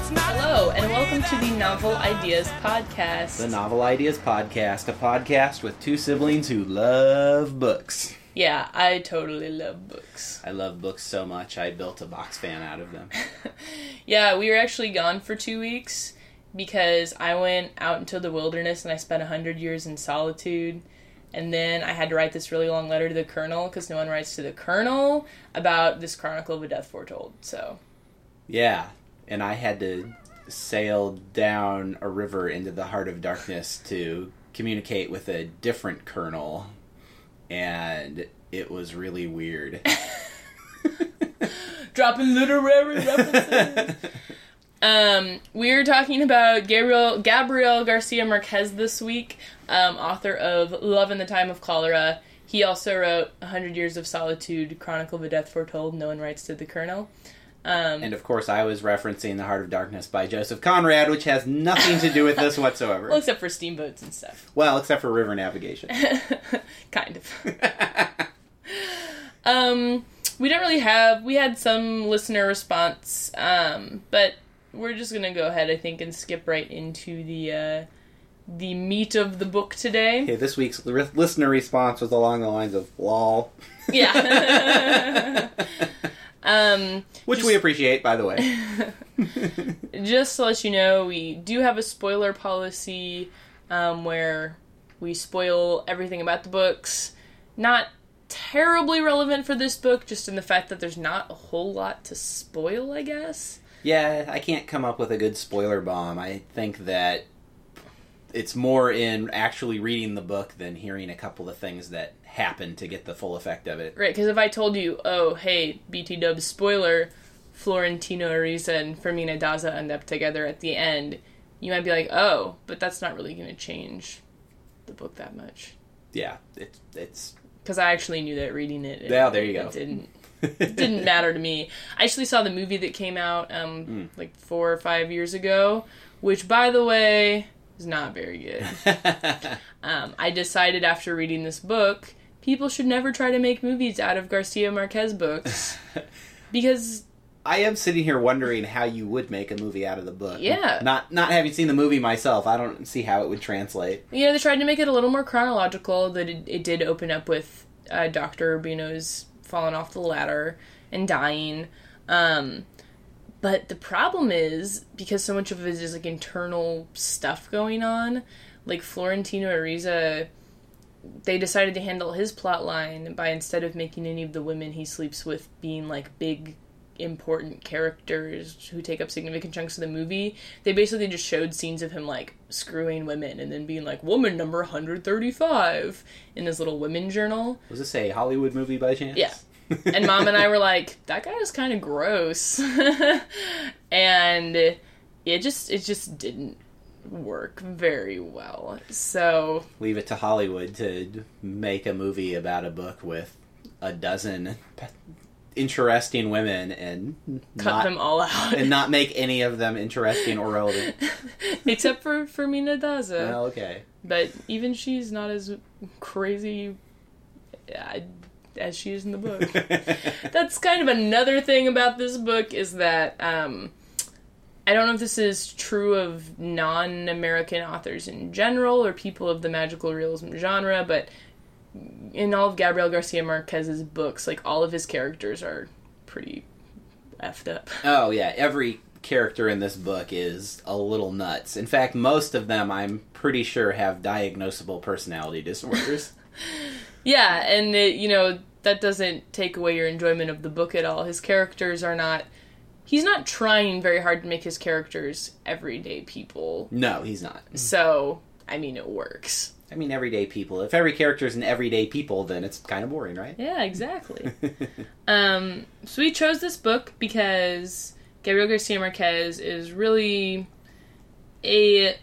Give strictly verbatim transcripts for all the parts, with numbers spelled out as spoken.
Hello, and welcome to the Novel Ideas Podcast. The Novel Ideas Podcast, a podcast with two siblings who love books. Yeah, I totally love books. I love books so much, I built a box fan out of them. Yeah, we were actually gone for two weeks because I went out into the wilderness and I spent a hundred years in solitude. And then I had to write this really long letter to the Colonel, because no one writes to the Colonel about this Chronicle of a Death Foretold, so... Yeah, and I had to sail down a river into the heart of darkness to communicate with a different Colonel, and it was really weird. Dropping literary references. Um, we're talking about Gabriel Gabriel Garcia Marquez this week, um, author of Love in the Time of Cholera. He also wrote A Hundred Years of Solitude, Chronicle of a Death Foretold, No One Writes to the Colonel. Um, and of course I was referencing The Heart of Darkness by Joseph Conrad, which has nothing to do with this whatsoever. Well, except for steamboats and stuff. Well, except for river navigation. Kind of. um, we don't really have, we had some listener response, um, but we're just gonna go ahead, I think, and skip right into the, uh, the meat of the book today. Okay, this week's li- listener response was along the lines of, lol. Yeah. um, Which just, we appreciate, by the way. Just to let you know, we do have a spoiler policy, um, where we spoil everything about the books. Not terribly relevant for this book, just in the fact that there's not a whole lot to spoil, I guess. Yeah, I can't come up with a good spoiler bomb. I think that it's more in actually reading the book than hearing a couple of things that happen to get the full effect of it. Right, because if I told you, oh, hey, B T Dubs spoiler, Florentino Ariza and Fermina Daza end up together at the end, you might be like, oh, but that's not really going to change the book that much. Yeah, it, it's... Because I actually knew that reading it. it yeah, there you go. It didn't, it didn't matter to me. I actually saw the movie that came out um, mm. like four or five years ago, which, by the way, is not very good. um, I decided after reading this book, people should never try to make movies out of Garcia Marquez books. Because... I am sitting here wondering how you would make a movie out of the book. Yeah. Not not having seen the movie myself, I don't see how it would translate. You know, they tried to make it a little more chronological, that it, it did open up with uh, Doctor Urbino's falling off the ladder and dying. Um, but the problem is, because so much of it is like internal stuff going on, like Florentino Ariza, they decided to handle his plot line by, instead of making any of the women he sleeps with being like big important characters who take up significant chunks of the movie, they basically just showed scenes of him like screwing women and then being like, woman number one hundred thirty-five in his little women journal. Was this a Hollywood movie by chance? Yeah. And Mom and I were like, that guy is kind of gross. And it just it just didn't work very well. So leave it to Hollywood to make a movie about a book with a dozen interesting women and cut not, them all out and not make any of them interesting or relevant, except for Fermina Daza. Oh, okay, but even she's not as crazy uh, as she is in the book. That's kind of another thing about this book, is that um, I don't know if this is true of non-American authors in general or people of the magical realism genre, but in all of Gabriel Garcia Marquez's books, like, all of his characters are pretty effed up. Oh, yeah. Every character in this book is a little nuts. In fact, most of them, I'm pretty sure, have diagnosable personality disorders. Yeah, and, it, you know, that doesn't take away your enjoyment of the book at all. His characters are not... He's not trying very hard to make his characters everyday people. No, he's not. So, I mean, it works. I mean, everyday people. If every character is an everyday people, then it's kind of boring, right? Yeah, exactly. um, so we chose this book because Gabriel Garcia Marquez is really a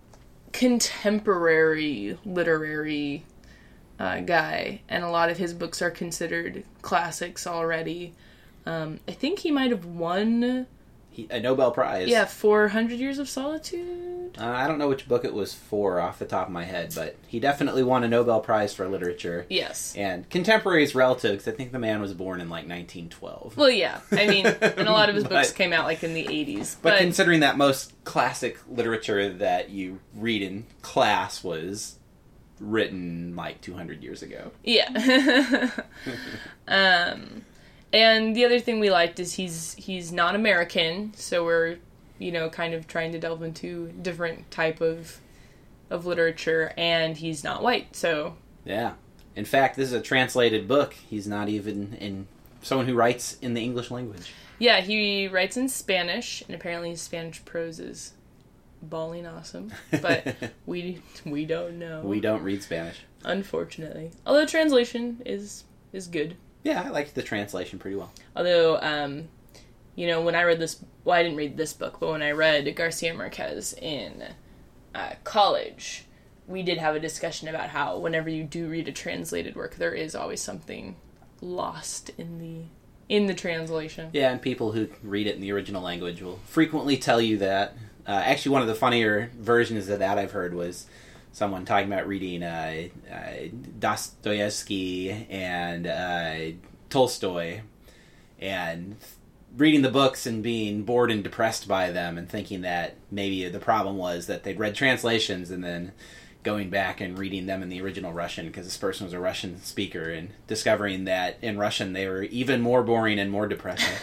contemporary literary uh, guy, and a lot of his books are considered classics already. Um, I think he might have won... He, a Nobel Prize. Yeah, for one hundred Years of Solitude? quote. Uh, I don't know which book it was for off the top of my head, but he definitely won a Nobel Prize for literature. Yes. And contemporary is relative, because I think the man was born in, like, nineteen twelve. Well, yeah. I mean, and a lot of his books But- came out, like, in the eighties. But, But, considering that most classic literature that you read in class was written, like, two hundred years ago. yeah. um, and the other thing we liked is he's he's non-American, so we're, you know, kind of trying to delve into different type of of literature, and he's not white, so... Yeah. In fact, this is a translated book. He's not even in someone who writes in the English language. Yeah, he writes in Spanish, and apparently his Spanish prose is balling awesome. But we we don't know. We don't read Spanish. Unfortunately. Although translation is is good. Yeah, I liked the translation pretty well. Although, um, you know, when I read this... Well, I didn't read this book, but when I read Garcia Marquez in uh, college, we did have a discussion about how whenever you do read a translated work, there is always something lost in the in the translation. Yeah, and people who read it in the original language will frequently tell you that. Uh, actually, one of the funnier versions of that I've heard was someone talking about reading uh, uh, Dostoevsky and uh, Tolstoy, and reading the books and being bored and depressed by them, and thinking that maybe the problem was that they'd read translations and then going back and reading them in the original Russian because this person was a Russian speaker, and discovering that in Russian they were even more boring and more depressing.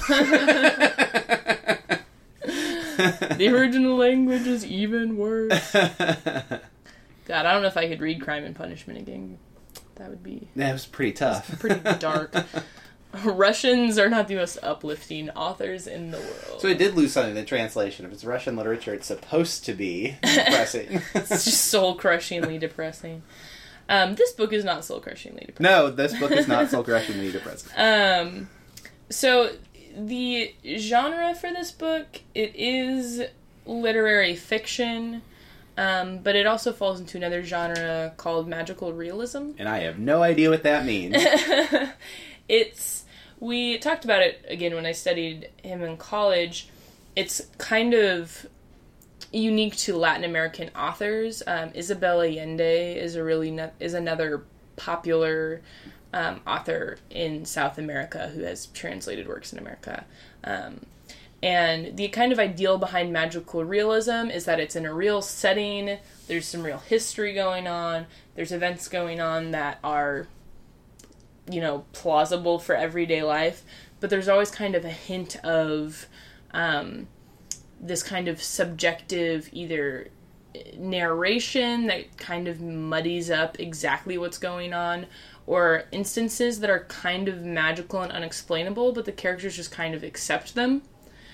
The original language is even worse. God, I don't know if I could read Crime and Punishment again. That would be... That was pretty tough. Pretty dark. Russians are not the most uplifting authors in the world. So it did lose something in the translation. If it's Russian literature, it's supposed to be depressing. It's just soul-crushingly depressing. Um, this book is not soul-crushingly depressing. No, this book is not soul-crushingly depressing. Um, so the genre for this book, it is literary fiction, um, but it also falls into another genre called magical realism. And I have no idea what that means. It's, we talked about it again when I studied him in college. It's kind of unique to Latin American authors. Um, Isabel Allende is a really ne- is another popular um, author in South America who has translated works in America. Um, and the kind of ideal behind magical realism is that it's in a real setting. There's some real history going on. There's events going on that are, you know, plausible for everyday life, but there's always kind of a hint of um, this kind of subjective either narration that kind of muddies up exactly what's going on, or instances that are kind of magical and unexplainable, but the characters just kind of accept them.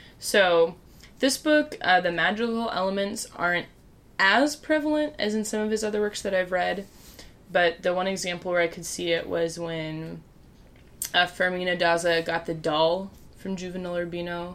So this book, uh, the magical elements aren't as prevalent as in some of his other works that I've read. But the one example where I could see it was when uh, Fermina Daza got the doll from Juvenal Urbino,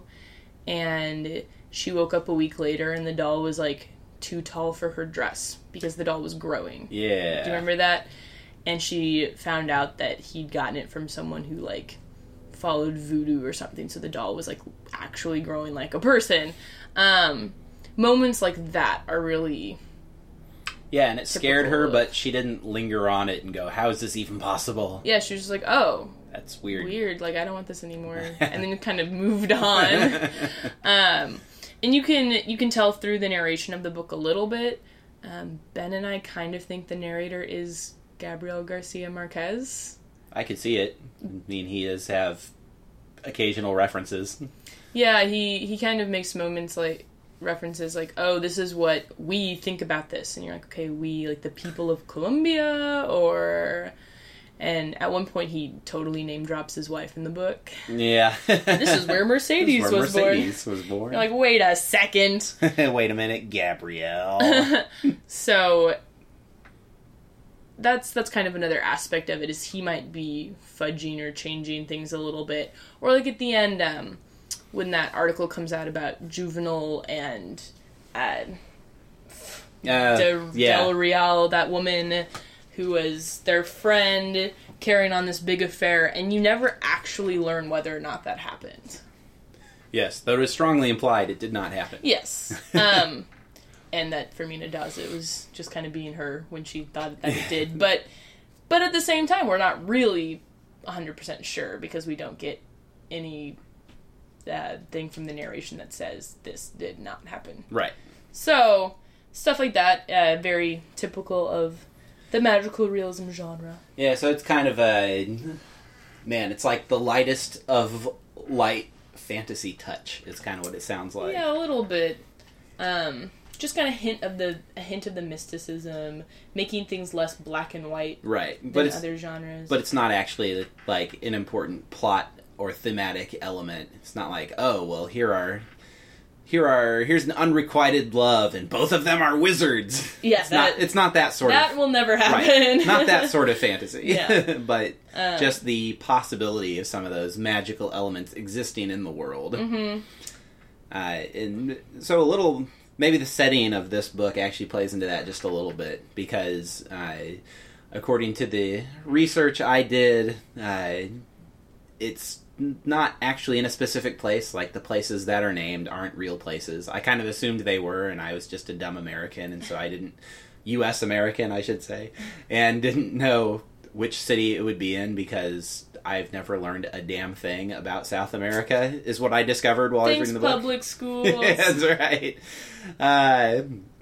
and she woke up a week later and the doll was, like, too tall for her dress because the doll was growing. Yeah. Do you remember that? And she found out that he'd gotten it from someone who, like, followed voodoo or something, so the doll was, like, actually growing like a person. Um, moments like that are really... Yeah, and it scared her, of- but she didn't linger on it and go, how is this even possible? Yeah, she was just like, oh, That's weird. weird, like, I don't want this anymore. And then kind of moved on. um, and you can you can tell through the narration of the book a little bit. Um, Ben and I kind of think the narrator is Gabriel Garcia Marquez. I could see it. I mean, he does have occasional references. Yeah, he, he kind of makes moments like, references like, oh, this is what we think about this. And you're like, okay, we, like the people of Colombia, or... And at one point he totally name drops his wife in the book. Yeah. This is where Mercedes This is where was Mercedes was born. You're like, wait a second. Wait a minute, Gabrielle. So that's that's kind of another aspect of it, is he might be fudging or changing things a little bit. Or like at the end, um, when that article comes out about Juvenal and uh, Uh, De, yeah. Del Real, that woman who was their friend, carrying on this big affair, and you never actually learn whether or not that happened. Yes, though it is strongly implied it did not happen. Yes. Um, and that Fermina Daza was just kind of being her when she thought that it did. But but at the same time, we're not really one hundred percent sure because we don't get any uh, thing from the narration that says this did not happen. Right. So, stuff like that, uh, very typical of the magical realism genre. Yeah, so it's kind of a... Man, it's like the lightest of light fantasy touch. Is kind of what it sounds like. Yeah, a little bit. Um, just kind of hint of the a hint of the mysticism, making things less black and white, right? Than but it's, other genres. But it's not actually like an important plot or thematic element. It's not like, oh well, here are here are here's an unrequited love, and both of them are wizards. Yeah, it's that, not. It's not that sort that of. That will never happen. Right. Not that sort of fantasy. Yeah. But um, just the possibility of some of those magical elements existing in the world. Mm-hmm. Uh, and so a little, maybe the setting of this book actually plays into that just a little bit, because uh, according to the research I did, uh, it's not actually in a specific place. Like, the places that are named aren't real places. I kind of assumed they were, and I was just a dumb American, and so I didn't, U S American, I should say, and didn't know which city it would be in, because I've never learned a damn thing about South America, is what I discovered while Thanks, I was reading the book. public schools. Yeah, that's right. Uh,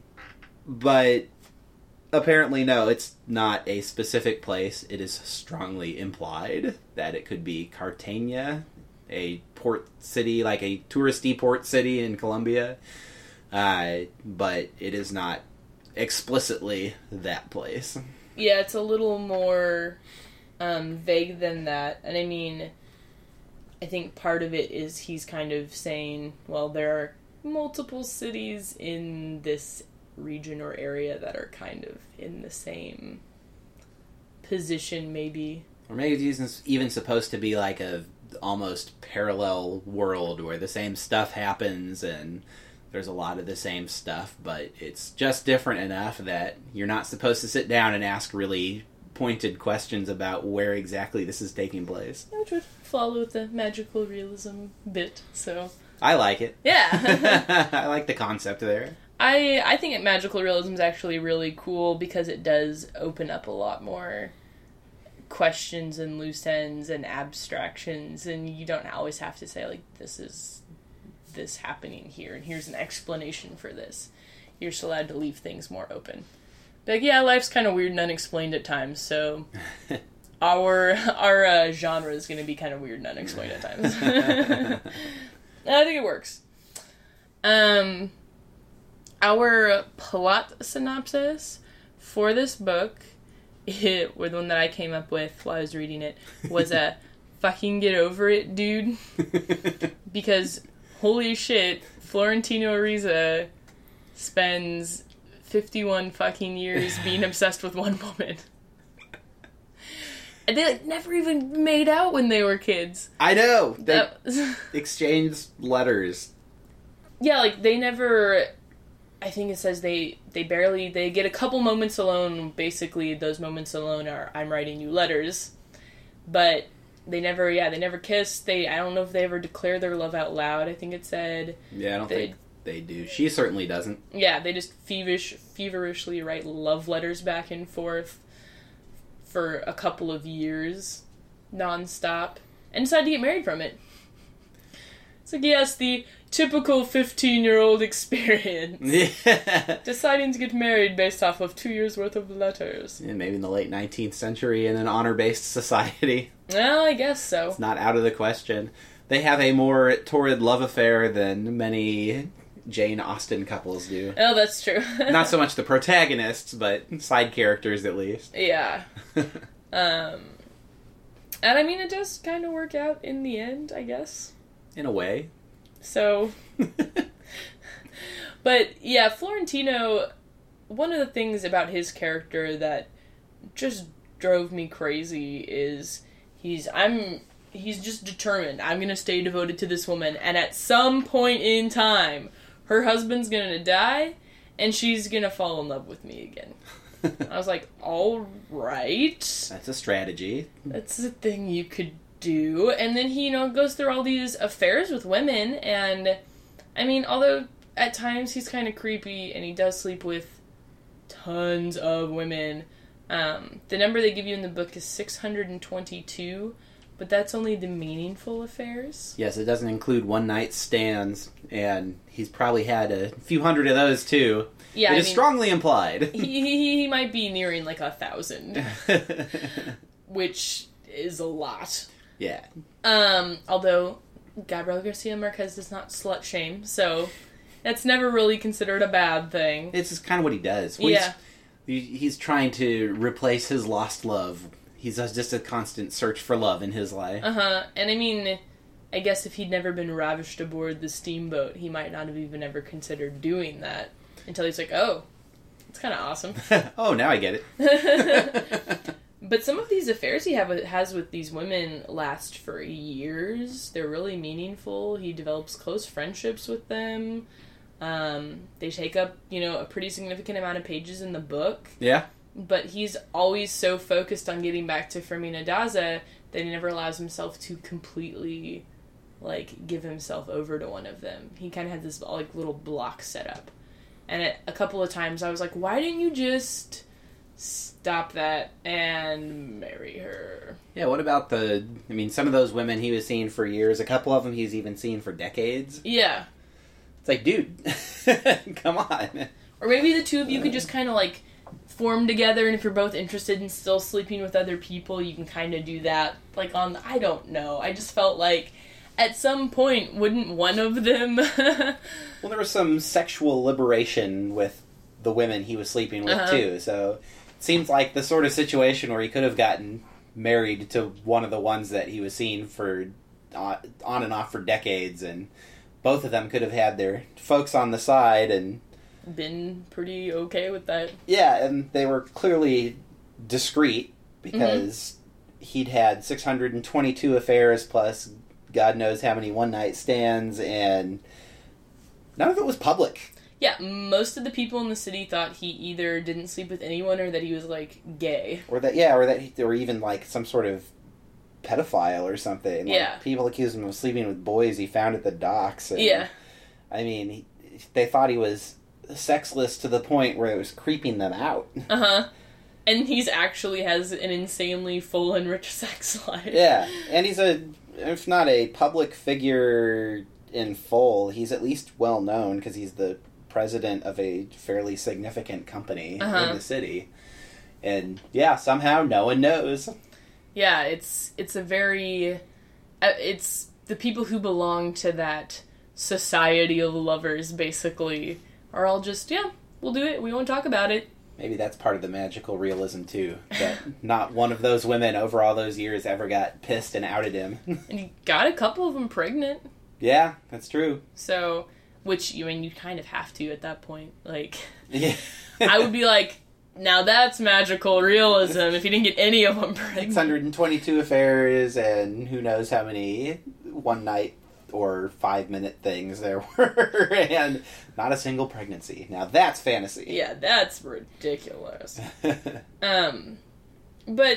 but apparently, no, it's not a specific place. It is strongly implied that it could be Cartagena, a port city, like a touristy port city in Colombia. Uh, but it is not explicitly that place. Yeah, it's a little more um, vague than that. And I mean, I think part of it is he's kind of saying, well, there are multiple cities in this region or area that are kind of in the same position, maybe. Or maybe it's even supposed to be like a almost parallel world where the same stuff happens and there's a lot of the same stuff, but it's just different enough that you're not supposed to sit down and ask really pointed questions about where exactly this is taking place. Which would follow the magical realism bit, so... I like it. Yeah. I like the concept there. I I think magical realism is actually really cool because it does open up a lot more questions and loose ends and abstractions, and you don't always have to say, like, this is this happening here, and here's an explanation for this. You're just allowed to leave things more open. But, like, yeah, life's kind of weird and unexplained at times, so our our uh, genre is going to be kind of weird and unexplained at times. I think it works. Um... Our plot synopsis for this book, it, or the one that I came up with while I was reading it, was a fucking get over it, dude. Because, holy shit, Florentino Ariza spends fifty-one fucking years being obsessed with one woman. And they, like, never even made out when they were kids. I know! They uh, exchanged letters. Yeah, like, they never... I think it says they, they barely, they get a couple moments alone. Basically, those moments alone are, I'm writing you letters. But they never, yeah, they never kissed. They, I don't know if they ever declare their love out loud, I think it said. Yeah, I don't they, think they do. She certainly doesn't. Yeah, they just feverish, feverishly write love letters back and forth for a couple of years, nonstop, and decide to get married from it. It's like, yes, the typical fifteen-year-old experience. Yeah. Deciding to get married based off of two years' worth of letters. Yeah, maybe in the late nineteenth century in an honor-based society. Well, I guess so. It's not out of the question. They have a more torrid love affair than many Jane Austen couples do. Oh, that's true. Not so much the protagonists, but side characters at least. Yeah. um, and I mean, it does kind of work out in the end, I guess. In a way. So, but yeah, Florentino, one of the things about his character that just drove me crazy is he's, I'm, he's just determined, I'm gonna stay devoted to this woman, and at some point in time, her husband's gonna die, and she's gonna fall in love with me again. I was like, alright. That's a strategy. That's a thing you could do. And then he, you know, goes through all these affairs with women, and I mean, although at times he's kind of creepy, and he does sleep with tons of women. Um, the number they give you in the book is six hundred twenty-two, but that's only the meaningful affairs. Yes, it doesn't include one-night stands, and he's probably had a few hundred of those, too. Yeah, It I is mean, strongly implied. he, he might be nearing, like, a thousand, which is a lot. Yeah. Um, although, Gabriel Garcia Marquez does not slut-shame, so that's never really considered a bad thing. It's just kind of what he does. Well, Yeah. He's, he's trying to replace his lost love. He's just a constant search for love in his life. Uh-huh, and I mean, I guess if he'd never been ravished aboard the steamboat, he might not have even ever considered doing that. Until he's like, oh, it's kind of awesome. Oh, now I get it. But some of these affairs he have has with these women last for years. They're really meaningful. He develops close friendships with them. Um, they take up, you know, a pretty significant amount of pages in the book. Yeah. But he's always so focused on getting back to Fermina Daza that he never allows himself to completely, like, give himself over to one of them. He kind of had this, like, little block set up. And it, a couple of times I was like, why didn't you just stop that and marry her? Yeah, what about the... I mean, some of those women he was seeing for years. A couple of them he's even seen for decades. Yeah. It's like, dude, come on. Or maybe the two of you could just kind of, like, form together, and if you're both interested in still sleeping with other people, you can kind of do that, like, on... I don't know. I just felt like, at some point, wouldn't one of them... Well, there was some sexual liberation with the women he was sleeping with, uh-huh. too, so it seems like the sort of situation where he could have gotten married to one of the ones that he was seeing for uh, on and off for decades, and both of them could have had their folks on the side, and been pretty okay with that. yeah, and they were clearly discreet, because mm-hmm. he'd had six hundred twenty-two affairs, plus God knows how many one-night stands, and none of it was public. Yeah, most of the people in the city thought he either didn't sleep with anyone or that he was, like, gay. Or that, yeah, or that, he, or even, like, some sort of pedophile or something. Like, yeah. People accused him of sleeping with boys he found at the docks. And, yeah. I mean, he, they thought he was sexless to the point where it was creeping them out. Uh-huh. And he's actually has an insanely full and rich sex life. Yeah, and he's a, if not a public figure in full, he's at least well known, because he's the president of a fairly significant company uh-huh. in the city. And, yeah, somehow no one knows. Yeah, it's it's a very... Uh, it's the people who belong to that society of lovers, basically, are all just, yeah, we'll do it, we won't talk about it. Maybe that's part of the magical realism, too. That not one of those women over all those years ever got pissed and outed him. And he got a couple of them pregnant. Yeah, that's true. So, which, you I mean, you kind of have to at that point. Like, yeah. I would be like, now that's magical realism if you didn't get any of them pregnant. six hundred twenty-two affairs and who knows how many one night or five minute things there were, and not a single pregnancy. Now that's fantasy. Yeah, that's ridiculous. um, but,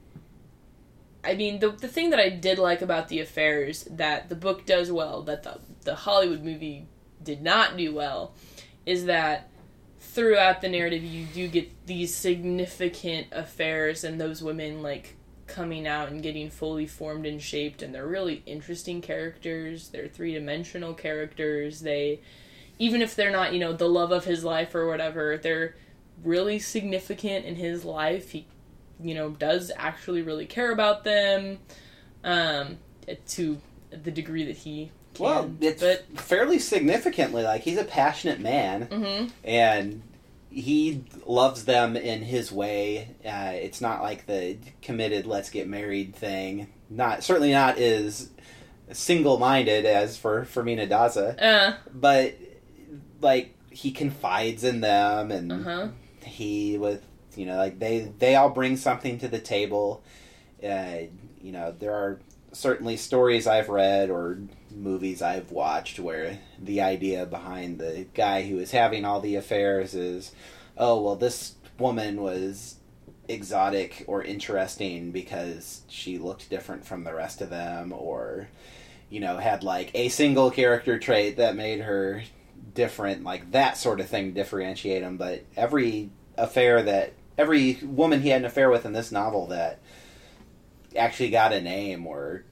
I mean, the the thing that I did like about the affairs that the book does well, that the, the Hollywood movie did not do well, is that throughout the narrative you do get these significant affairs and those women, like, coming out and getting fully formed and shaped, and they're really interesting characters. They're three-dimensional characters. They, even if they're not, you know, the love of his life or whatever, they're really significant in his life. He, you know, does actually really care about them, um, to the degree that he can. Well, it's but, fairly significantly, like, he's a passionate man, mm-hmm. and he loves them in his way. Uh, it's not like the committed let's get married thing. Not certainly not as single-minded as for Fermina Daza. Uh. But, like, he confides in them, and uh-huh. he, with, you know, like, they, they all bring something to the table. Uh, you know, there are certainly stories I've read or movies I've watched where the idea behind the guy who is having all the affairs is, oh, well, this woman was exotic or interesting because she looked different from the rest of them, or, you know, had, like, a single character trait that made her different, like that sort of thing to differentiate them. But every affair that, every woman he had an affair with in this novel that actually got a name were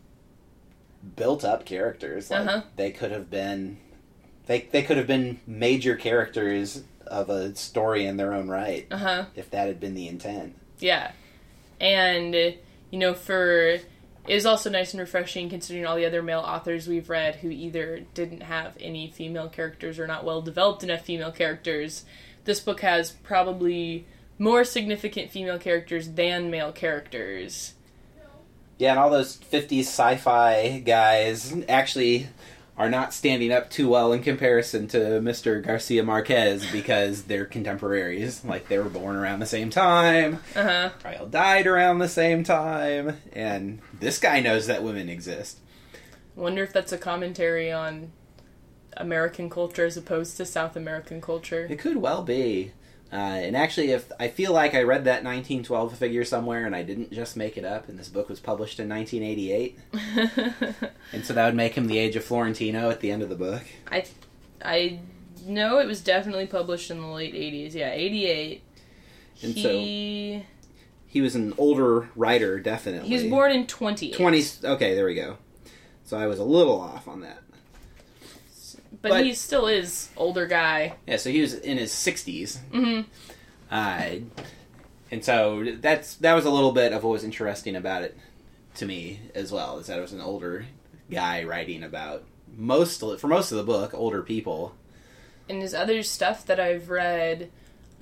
built up characters. Like uh-huh. they could have been, they they could have been major characters of a story in their own right, uh-huh. if that had been the intent. Yeah, and you know, for it was also nice and refreshing considering all the other male authors we've read who either didn't have any female characters or not well developed enough female characters. This book has probably more significant female characters than male characters. Yeah, and all those fifties sci-fi guys actually are not standing up too well in comparison to Mister Garcia Marquez because they're contemporaries. Like, they were born around the same time. Uh-huh. Probably all died around the same time. And this guy knows that women exist. Wonder if that's a commentary on American culture as opposed to South American culture. It could well be. Uh, and actually, if I feel like I read that nineteen twelve figure somewhere and I didn't just make it up, and this book was published in nineteen eighty-eight. And so that would make him the age of Florentino at the end of the book. I I know it was definitely published in the late eighties. Yeah, eighty-eight. And he... so he was an older writer, definitely. He was born in twenty-eight. twenty Okay, there we go. So I was a little off on that. But, But- he still is older guy. Yeah, so he was in his sixties. Mm-hmm. Uh, and so that's that was a little bit of what was interesting about it to me as well, is that it was an older guy writing about, most for most of the book, older people. And his other stuff that I've read,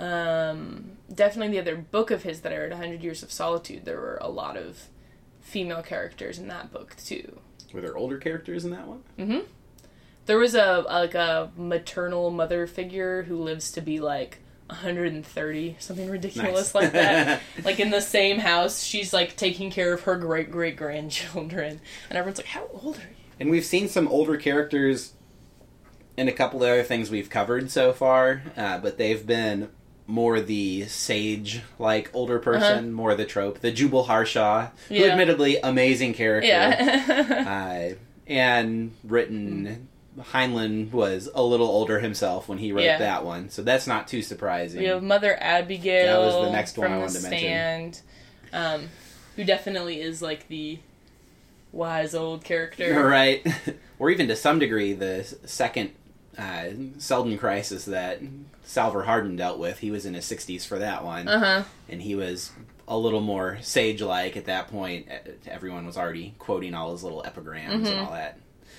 um, definitely the other book of his that I read, one hundred Years of Solitude, there were a lot of female characters in that book, too. Were there older characters in that one? Mm-hmm. There was a like a maternal mother figure who lives to be like one hundred thirty, something ridiculous Nice. like that. Like in the same house, she's like taking care of her great great grandchildren, and everyone's like, "How old are you?" And we've seen some older characters in a couple of other things we've covered so far, uh, but they've been more the sage-like older person, uh-huh. more the trope. The Jubal Harshaw, yeah. who admittedly, amazing character. Yeah. uh, and written... Heinlein was a little older himself when he wrote yeah. that one, so that's not too surprising. We have Mother Abigail. That was the next one from I wanted the to Stand, mention. Um, who definitely is like the wise old character, right? Or even to some degree, the second uh, Selden crisis that Salvor Hardin dealt with. He was in his sixties for that one, uh-huh. and he was a little more sage-like at that point. Everyone was already quoting all his little epigrams mm-hmm. and all that.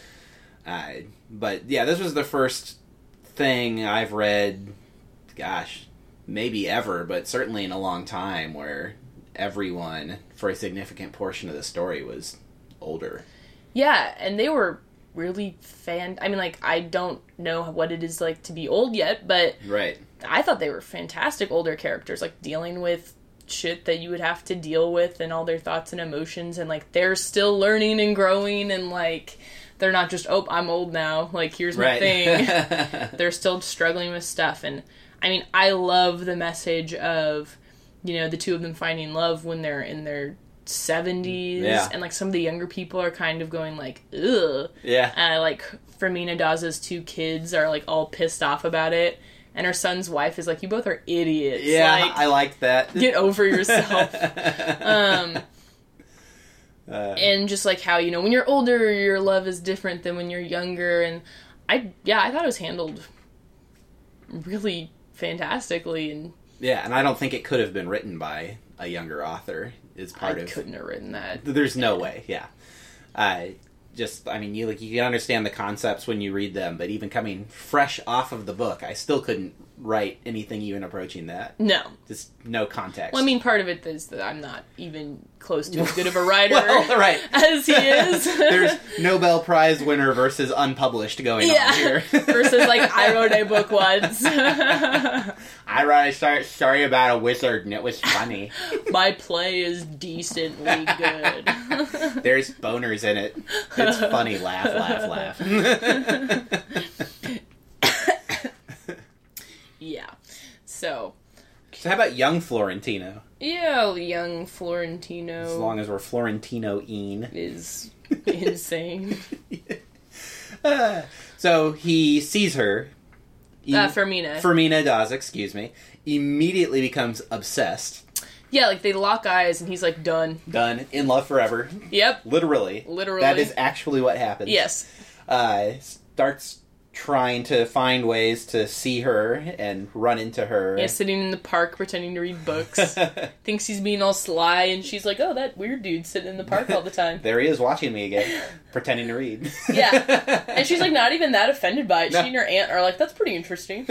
Uh, but yeah, this was the first thing I've read, gosh, maybe ever, but certainly in a long time, where everyone, for a significant portion of the story, was older. Yeah, and they were really fan... I mean, like, I don't know what it is like to be old yet, but right. I thought they were fantastic older characters, like, dealing with shit that you would have to deal with and all their thoughts and emotions, and, like, they're still learning and growing, and, like... They're not just, oh, I'm old now, like, here's my right. thing. They're still struggling with stuff. And, I mean, I love the message of, you know, the two of them finding love when they're in their seventies. Yeah. And, like, some of the younger people are kind of going, like, ugh. Yeah. Uh, like, Fermina Daza's two kids are, like, all pissed off about it. And her son's wife is like, you both are idiots. Yeah, like, I liked that. Get over yourself. um... Uh, and just like how, you know, when you're older, your love is different than when you're younger. And I, yeah, I thought it was handled really fantastically. And yeah, and I don't think it could have been written by a younger author. Is part I of. couldn't have written that. There's no way. Yeah, uh, just I mean, you like you can understand the concepts when you read them, but even coming fresh off of the book, I still couldn't write anything even approaching that. No, just no context. Well, I mean, part of it is that I'm not even close to as good of a writer well, right. as he is. There's Nobel Prize winner versus unpublished going yeah. on here. Versus, like, I wrote a book once. I wrote a short story about a wizard, and it was funny. My play is decently good. There's boners in it. It's funny. Laugh, laugh, laugh. Yeah. So. So how about young Florentino? Yeah, young Florentino. As long as we're Florentino-ine. Is insane. uh, so he sees her Im- uh, Fermina. Fermina Daza, excuse me, immediately becomes obsessed. Yeah, like, they lock eyes, and he's like, done. Done. In love forever. Yep. Literally. Literally. That is actually what happens. Yes. Uh, starts trying to find ways to see her and run into her. Yeah, sitting in the park pretending to read books. Thinks he's being all sly, and she's like, oh, that weird dude sitting in the park all the time. There he is watching me again, pretending to read. Yeah. And she's like not even that offended by it. No. She and her aunt are like, that's pretty interesting.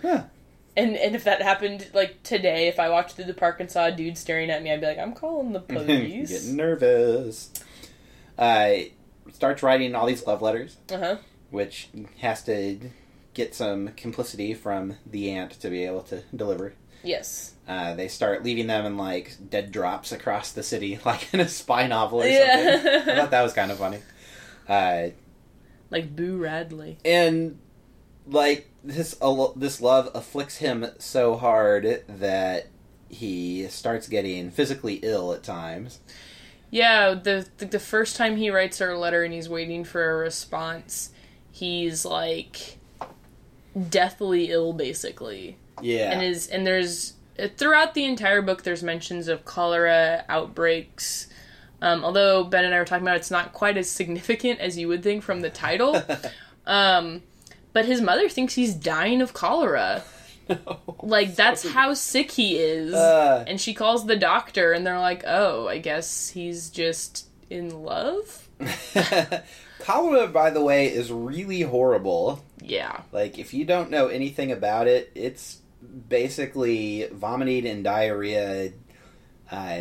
And and if that happened, like, today, if I walked through the park and saw a dude staring at me, I'd be like, I'm calling the police. Getting nervous. Uh, starts writing all these love letters. Uh-huh. Which has to get some complicity from the aunt to be able to deliver. Yes. Uh, they start leaving them in, like, dead drops across the city, like in a spy novel or Yeah. something. I thought that was kind of funny. Uh, Like Boo Radley. and, like, this uh, this love afflicts him so hard that he starts getting physically ill at times. Yeah, the, the the first time he writes her a letter and he's waiting for a response, he's, like, deathly ill, basically. Yeah. And is and there's throughout the entire book there's mentions of cholera outbreaks. Um, although Ben and I were talking about it's not quite as significant as you would think from the title. um, but his mother thinks he's dying of cholera. No, Like, that's how sick he is. Uh. And she calls the doctor and they're like, oh, I guess he's just in love? Cholera, by the way, is really horrible. Yeah. Like, if you don't know anything about it, it's basically vomiting and diarrhea uh,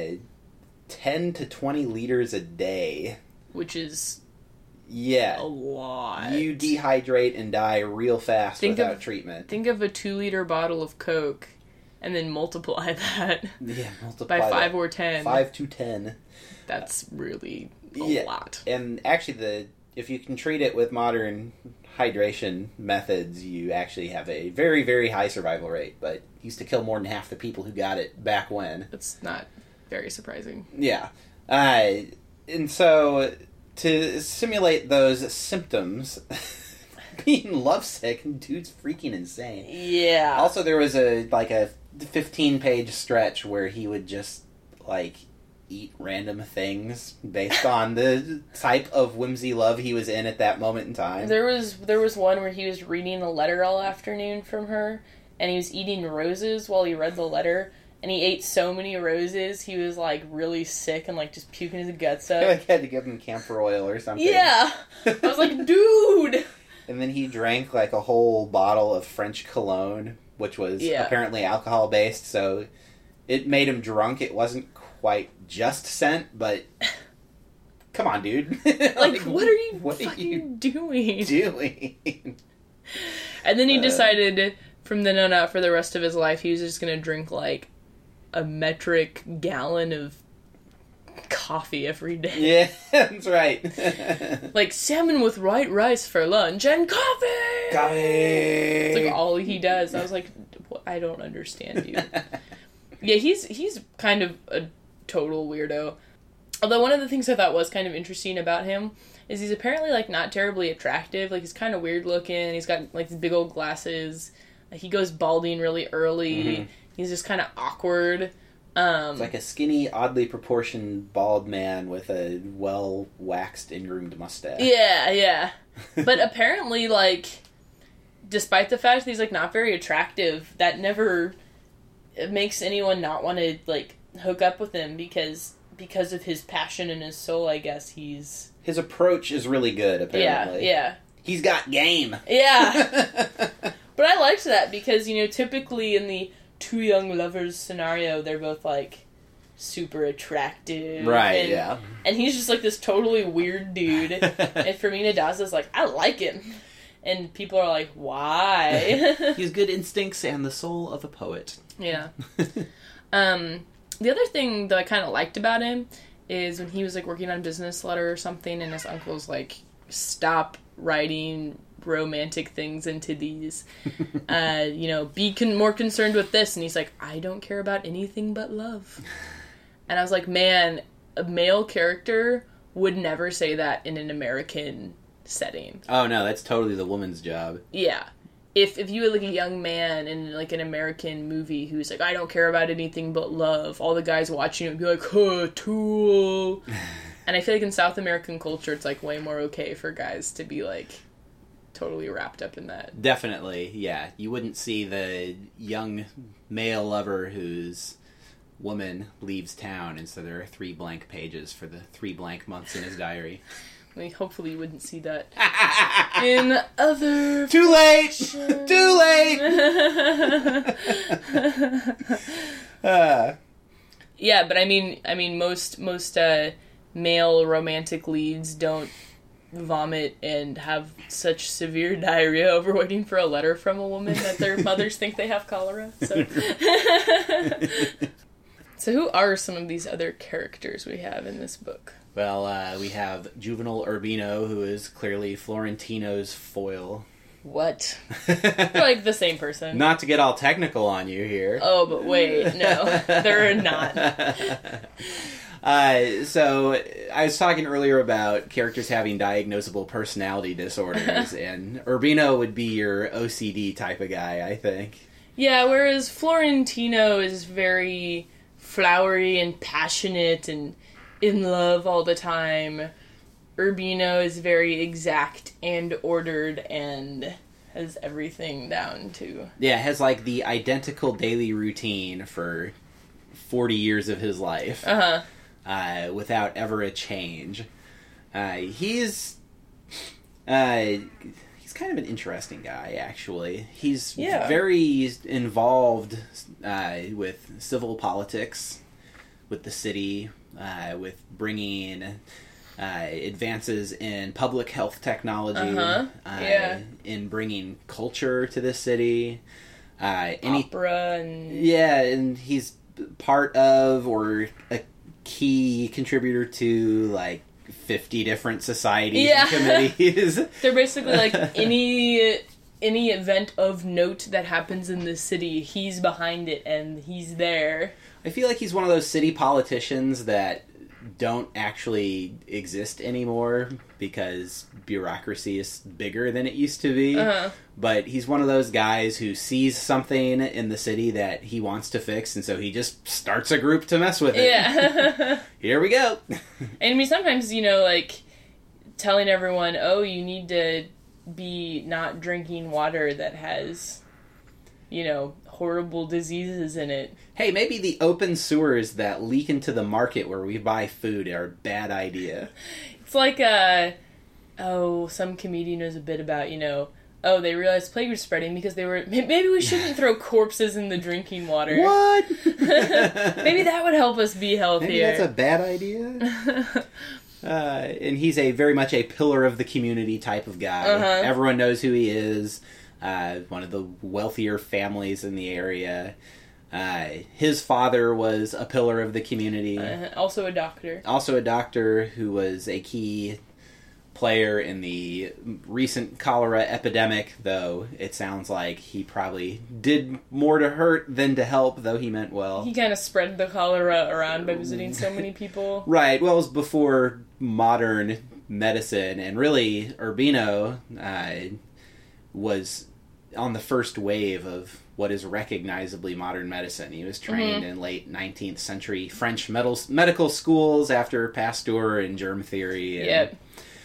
ten to twenty liters a day. Which is Yeah. a lot. You dehydrate and die real fast Think without of- treatment. Think of a two-liter bottle of Coke and then multiply that Yeah, multiply by five that. or ten. Five to ten. That's really a Yeah. lot. And actually, the if you can treat it with modern hydration methods, you actually have a very, very high survival rate. But used to kill more than half the people who got it back when. That's not very surprising. Yeah. Uh, and so, to simulate those symptoms, being lovesick, dude's freaking insane. Yeah. Also, there was a, like, a fifteen-page stretch where he would just, like, eat random things based on the type of whimsy love he was in at that moment in time. There was there was one where he was reading a letter all afternoon from her, and he was eating roses while he read the letter, and he ate so many roses he was like really sick and like just puking his guts I up. had to give him camphor oil or something. Yeah, I was like, dude. And then he drank like a whole bottle of French cologne, which was Yeah. apparently alcohol based, so it made him drunk. It wasn't quite just scent, but come on, dude. Like, Like, what are you what are fucking you doing? doing? And then he Uh. decided from then on out for the rest of his life he was just gonna drink like a metric gallon of coffee every day. Yeah, that's right. Like salmon with white rice for lunch and coffee. Coffee. It's like all he does. I was like, I don't understand you. Yeah, he's he's kind of a total weirdo. Although one of the things I thought was kind of interesting about him is he's apparently like not terribly attractive. Like he's kind of weird looking. He's got like these big old glasses. Like, he goes balding really early. Mm-hmm. He's just kind of awkward. Um, It's like a skinny, oddly proportioned bald man with a well waxed and groomed mustache. yeah, yeah. But apparently, like, despite the fact that he's like not very attractive, that never it makes anyone not want to like hook up with him because because of his passion and his soul. I guess he's His approach is really good, yeah, apparently. yeah, He's got game. yeah. But I liked that because, you know, typically in the two young lovers scenario, they're both like super attractive, Right, and, yeah. and he's just like this totally weird dude. And Fermina Daza's like, I like him. And people are like, why? He has good instincts and the soul of a poet. Yeah. Um, the other thing that I kind of liked about him is when he was like working on a business letter or something, and his uncle's like, stop writing romantic things into these. Uh, you know, be con- more concerned with this. And he's like, I don't care about anything but love. And I was like, man, a male character would never say that in an American setting. Oh, no, that's totally the woman's job. Yeah. if if you had like a young man in like an American movie who's like, I don't care about anything but love, all the guys watching it would be like, huh, Tool. And I feel like in South American culture, it's like way more okay for guys to be like totally wrapped up in that. Definitely, yeah. You wouldn't see the young male lover whose woman leaves town, and so there are three blank pages for the three blank months in his diary. I mean, hopefully you wouldn't see that in other... Too late! Too late! uh. Yeah, but I mean, I mean, most most uh, male romantic leads don't vomit and have such severe diarrhea over waiting for a letter from a woman that their mothers think they have cholera. So. So who are some of these other characters we have in this book? Well, uh, we have Juvenal Urbino, who is clearly Florentino's foil. What? They're like the same person. Not to get all technical on you here. Oh, but wait, no, they're not. Uh, so, I was talking earlier about characters having diagnosable personality disorders, and Urbino would be your O C D type of guy, I think. Yeah, whereas Florentino is very flowery and passionate and in love all the time. Urbino is very exact and ordered and has everything down to... Yeah, has like the identical daily routine for forty years of his life. Uh-huh. Uh, without ever a change. Uh, he's... Uh, he's kind of an interesting guy, actually. He's yeah. very involved uh, with civil politics, with the city, uh, with bringing uh, advances in public health technology, uh-huh. uh, yeah. in bringing culture to the city. Uh, any, Opera and... Yeah, and he's part of, or a key contributor to, like, fifty different societies yeah. and committees. They're basically like any any event of note that happens in the city, he's behind it and he's there. I feel like he's one of those city politicians that don't actually exist anymore because bureaucracy is bigger than it used to be. Uh-huh. But he's one of those guys who sees something in the city that he wants to fix, and so he just starts a group to mess with it. Yeah. Here we go. And I mean, sometimes, you know, like, telling everyone, oh, you need to be not drinking water that has, you know, horrible diseases in it. Hey, maybe the open sewers that leak into the market where we buy food are a bad idea. It's like, uh, oh, some comedian knows a bit about, you know, oh, they realized plague was spreading because they were, maybe we shouldn't throw corpses in the drinking water. What? Maybe that would help us be healthier. Maybe that's a bad idea. uh, and he's a very much a pillar of the community type of guy. Uh-huh. Everyone knows who he is. Uh, one of the wealthier families in the area. Uh, his father was a pillar of the community. Uh, also a doctor. Also a doctor who was a key player in the recent cholera epidemic, though it sounds like he probably did more to hurt than to help, though he meant well. He kind of spread the cholera around by visiting so many people. Right. Well, it was before modern medicine, and really Urbino uh, was on the first wave of what is recognizably modern medicine. He was trained mm-hmm. in late nineteenth century French medical schools after Pasteur and germ theory. And, yep.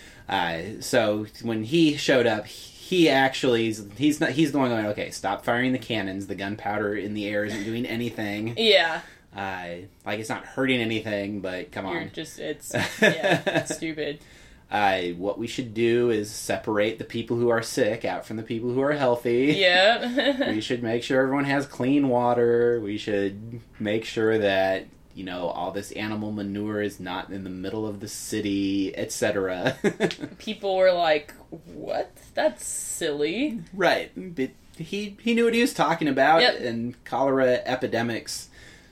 Uh, so when he showed up, he actually he's not he's the one going, okay, stop firing the cannons. The gunpowder in the air isn't doing anything. Yeah. Uh, like it's not hurting anything, but come You're on, just it's yeah, it's stupid. Uh, what we should do is separate the people who are sick out from the people who are healthy. Yeah. We should make sure everyone has clean water. We should make sure that, you know, all this animal manure is not in the middle of the city, et cetera. People were like, what? That's silly. Right. But he, he knew what he was talking about, yep. and cholera epidemics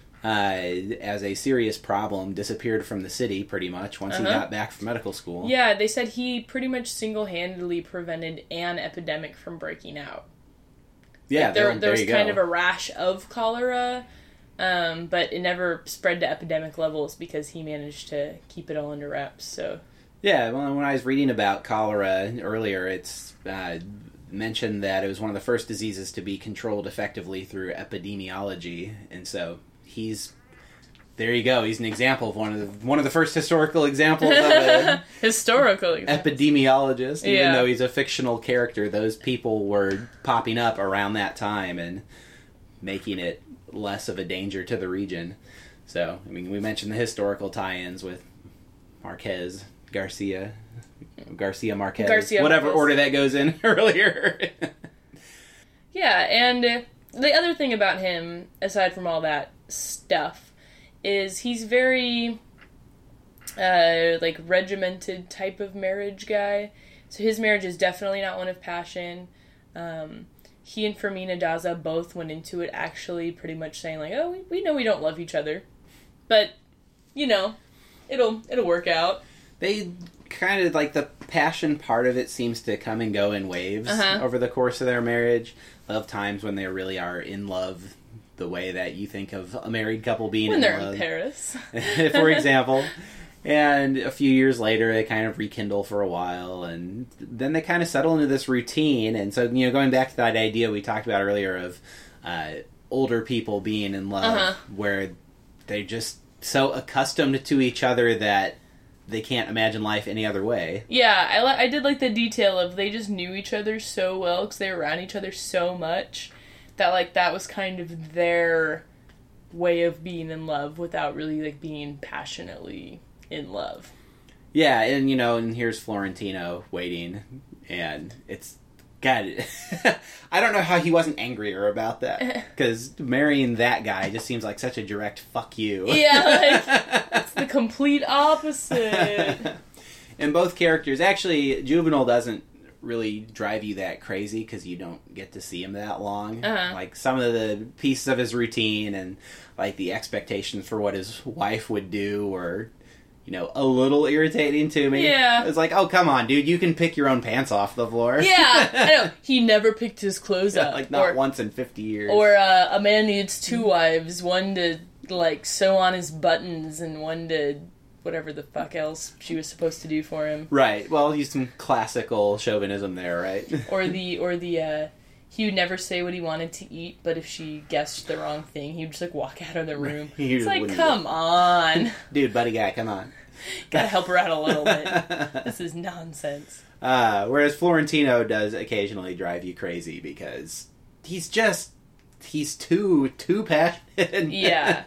Uh, as a serious problem disappeared from the city pretty much once uh-huh. he got back from medical school. Yeah, they said he pretty much single-handedly prevented an epidemic from breaking out. Yeah, like there, there, there there was you kind go. of a rash of cholera, um, but it never spread to epidemic levels because he managed to keep it all under wraps. So yeah, well, when I was reading about cholera earlier, it's uh, mentioned that it was one of the first diseases to be controlled effectively through epidemiology, and so he's there. You go. He's an example of one of the one of the first historical examples of a historical epidemiologist. Even yeah. though he's a fictional character, those people were popping up around that time and making it less of a danger to the region. So, I mean, we mentioned the historical tie-ins with Marquez, Garcia, Garcia Marquez, Garcia whatever Marquez. order that goes in earlier. Yeah, and uh, the other thing about him, aside from all that stuff, is he's very, uh, like, regimented type of marriage guy. So his marriage is definitely not one of passion. Um, he and Fermina Daza both went into it actually pretty much saying, like, oh, we, we know we don't love each other. But, you know, it'll it'll work out. They kind of, like, the passion part of it seems to come and go in waves uh-huh. over the course of their marriage. Of times when they really are in love the way that you think of a married couple being when in they're love. in Paris. For example. And a few years later, they kind of rekindle for a while, and then they kind of settle into this routine. And so, you know, going back to that idea we talked about earlier of uh, older people being in love, uh-huh. where they're just so accustomed to each other that they can't imagine life any other way. Yeah, I, li- I did like the detail of they just knew each other so well because they were around each other so much that, like, that was kind of their way of being in love without really, like, being passionately in love. Yeah, and, you know, and here's Florentino waiting, and it's... God, I don't know how he wasn't angrier about that, because marrying that guy just seems like such a direct fuck you. Yeah, like, it's the complete opposite. And both characters, actually, Juvenal doesn't really drive you that crazy, because you don't get to see him that long. Uh-huh. Like, some of the pieces of his routine, and, like, the expectations for what his wife would do, or... you know, a little irritating to me. Yeah. It's like, oh, come on, dude, you can pick your own pants off the floor. Yeah, I know. He never picked his clothes Yeah, up. like, not or, once in fifty years. Or uh, a man needs two wives, one to, like, sew on his buttons and one to whatever the fuck else she was supposed to do for him. Right. Well, use some classical chauvinism there, right? Or the, or the, uh... he would never say what he wanted to eat, but if she guessed the wrong thing, he would just, like, walk out of the room. He It's like, wouldn't come do on. Dude, buddy guy, come on. Gotta help her out a little bit. This is nonsense. Uh, whereas Florentino does occasionally drive you crazy because he's just... he's too, too passionate. Yeah.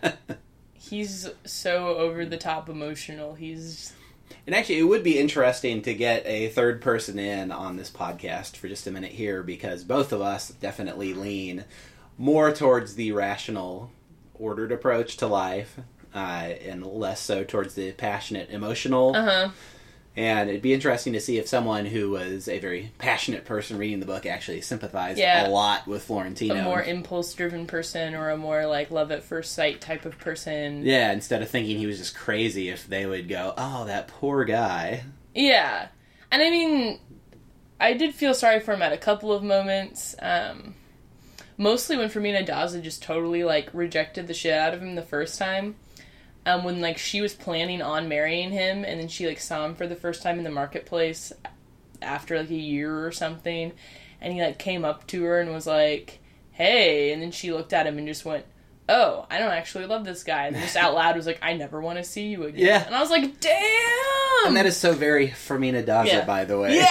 He's so over-the-top emotional. He's... And actually, it would be interesting to get a third person in on this podcast for just a minute here, because both of us definitely lean more towards the rational, ordered approach to life, uh, and less so towards the passionate, emotional. Uh-huh. And it'd be interesting to see if someone who was a very passionate person reading the book actually sympathized Yeah. a lot with Florentino. A more impulse-driven person or a more, like, love-at-first-sight type of person. Yeah, instead of thinking he was just crazy, if they would go, oh, that poor guy. Yeah. And I mean, I did feel sorry for him at a couple of moments. Um, mostly when Fermina Daza just totally, like, rejected the shit out of him the first time. Um, when, like, she was planning on marrying him, and then she, like, saw him for the first time in the marketplace after, like, a year or something, and he, like, came up to her and was like, hey, and then she looked at him and just went, oh, I don't actually love this guy, and then just out loud was like, I never want to see you again. Yeah. And I was like, damn! And that is so very Fermina Daza, Yeah. by the way.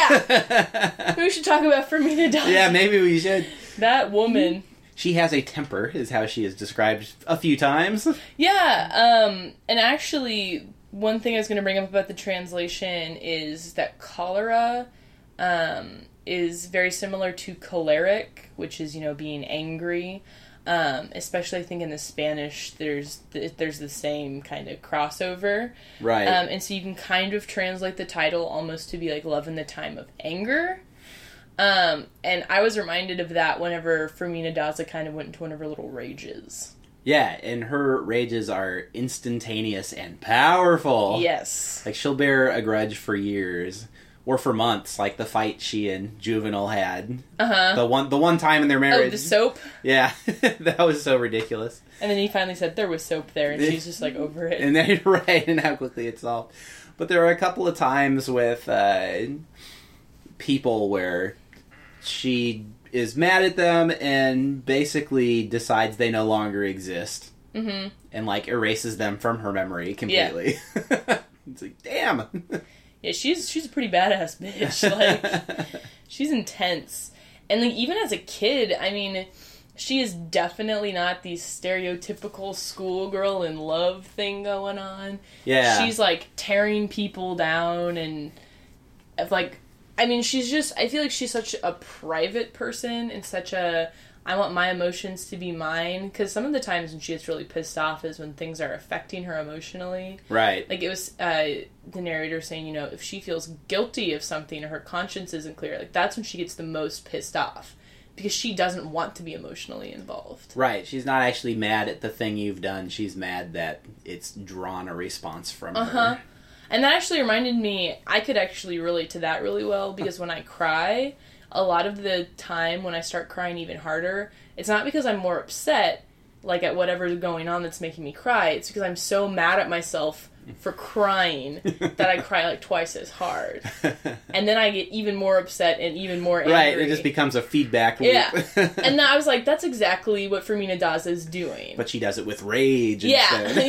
Yeah! We should talk about Fermina Daza. Yeah, maybe we should. That woman... She has a temper, is how she is described a few times. Yeah, um, and actually, one thing I was going to bring up about the translation is that cholera um, is very similar to choleric, which is, you know, being angry. Um, especially, I think, in the Spanish, there's th- there's the same kind of crossover. Right. Um, and so you can kind of translate the title almost to be like Love in the Time of Anger. Um, and I was reminded of that whenever Fermina Daza kind of went into one of her little rages. Yeah, and her rages are instantaneous and powerful. Yes. Like, she'll bear a grudge for years. Or for months, like the fight she and Juvenal had. Uh-huh. The one the one time in their marriage. Oh, the soap? Yeah, that was so ridiculous. And then he finally said there was soap there, and she's just, like, over it. And then, right, and how quickly it's solved. But there are a couple of times with uh, people where she is mad at them and basically decides they no longer exist. Mm-hmm. And, like, erases them from her memory completely. Yeah. It's like, damn. Yeah, she's she's a pretty badass bitch. Like, she's intense. And, like, even as a kid, I mean, she is definitely not the stereotypical schoolgirl in love thing going on. Yeah. She's, like, tearing people down and, like, I mean, she's just, I feel like she's such a private person and such a, I want my emotions to be mine, because some of the times when she gets really pissed off is when things are affecting her emotionally. Right. Like, it was uh, the narrator saying, you know, if she feels guilty of something or her conscience isn't clear, like, that's when she gets the most pissed off, because she doesn't want to be emotionally involved. Right. She's not actually mad at the thing you've done. She's mad that it's drawn a response from uh-huh. her. And that actually reminded me, I could actually relate to that really well, because when I cry, a lot of the time when I start crying even harder, it's not because I'm more upset, like, at whatever's going on that's making me cry. It's because I'm so mad at myself for crying that I cry, like, twice as hard. And then I get even more upset and even more angry. Right, it just becomes a feedback loop. Yeah. And then I was like, that's exactly what Fermina Daza is doing. But she does it with rage yeah, instead.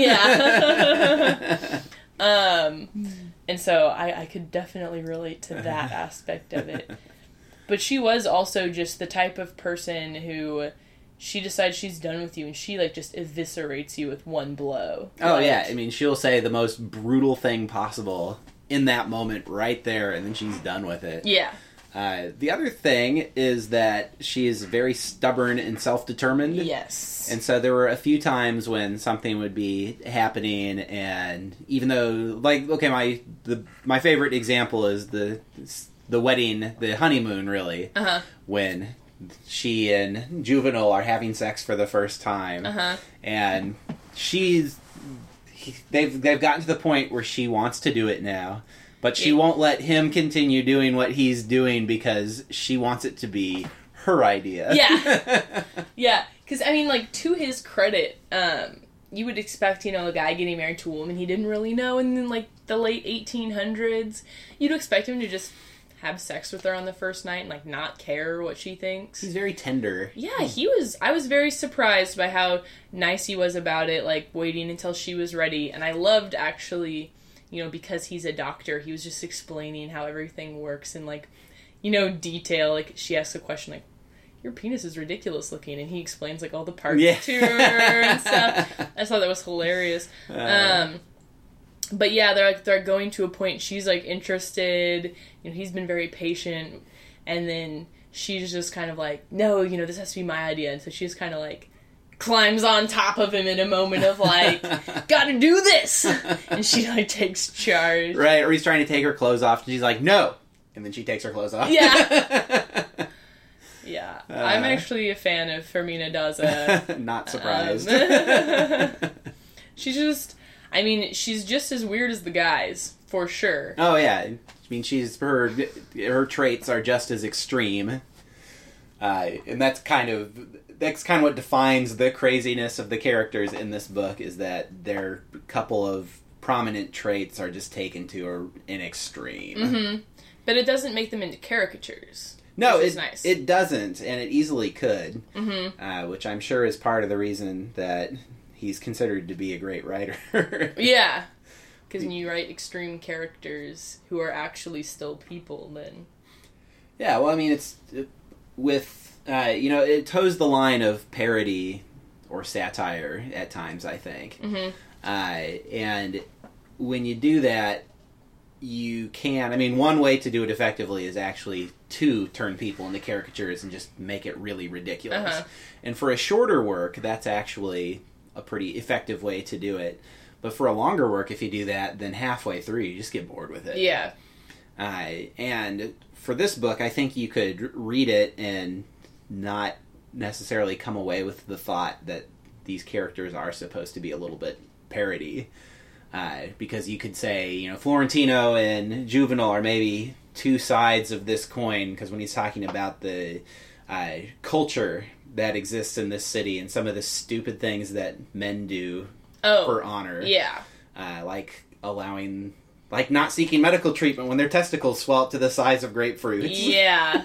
Yeah. Um, and so I, I could definitely relate to that aspect of it. But she was also just the type of person who she decides she's done with you and she, like, just eviscerates you with one blow. Oh, like, yeah. I mean, she'll say the most brutal thing possible in that moment right there, and then she's done with it. Yeah. Uh, the other thing is that she is very stubborn and self-determined. Yes. And so there were a few times when something would be happening, and even though, like, okay, my the my favorite example is the the wedding, the honeymoon, really, uh-huh. when she and Juvenal are having sex for the first time, uh-huh. and she's they've they've gotten to the point where she wants to do it now. But she won't let him continue doing what he's doing because she wants it to be her idea. Yeah. Yeah. Because, I mean, like, to his credit, um, you would expect, you know, a guy getting married to a woman he didn't really know in, like, the late eighteen hundreds. You'd expect him to just have sex with her on the first night and, like, not care what she thinks. He's very tender. Yeah, he was... I was very surprised by how nice he was about it, like, waiting until she was ready. And I loved, actually... You know, because he's a doctor, he was just explaining how everything works in, like, you know, detail. Like, she asks a question, like, your penis is ridiculous looking, and he explains, like, all the parts yeah. to her and stuff. I thought that was hilarious. Uh. Um, but yeah, they're, like, they're going to a point, she's, like, interested, you know, he's been very patient, and then she's just kind of like, no, you know, this has to be my idea, and so she's kind of like, climbs on top of him in a moment of, like, gotta do this! And she, like, takes charge. Right, or he's trying to take her clothes off, and she's like, no! And then she takes her clothes off. Yeah. Yeah. Uh, I'm actually a fan of Fermina Daza. Not surprised. Um, she's just, I mean, she's just as weird as the guys, for sure. Oh, yeah. I mean, she's, her, her traits are just as extreme. Uh, and that's kind of... That's kind of what defines the craziness of the characters in this book, is that their couple of prominent traits are just taken to an extreme. Mm-hmm. But it doesn't make them into caricatures. No, which it, is nice. it doesn't, and it easily could, mm-hmm. uh, which I'm sure is part of the reason that he's considered to be a great writer. Yeah, because when you write extreme characters who are actually still people, then... Yeah, well, I mean, it's... With... Uh, you know, it toes the line of parody or satire at times, I think. Mm-hmm. Uh, and when you do that, you can... I mean, one way to do it effectively is actually to turn people into caricatures and just make it really ridiculous. Uh-huh. And for a shorter work, that's actually a pretty effective way to do it. But for a longer work, if you do that, then halfway through, you just get bored with it. Yeah. Uh, and for this book, I think you could read it and... not necessarily come away with the thought that these characters are supposed to be a little bit parody. Uh, because you could say, you know, Florentino and Juvenal are maybe two sides of this coin, because when he's talking about the uh, culture that exists in this city and some of the stupid things that men do oh, for honor. Yeah. Uh, like allowing... Like not seeking medical treatment when their testicles swell up to the size of grapefruits. Yeah.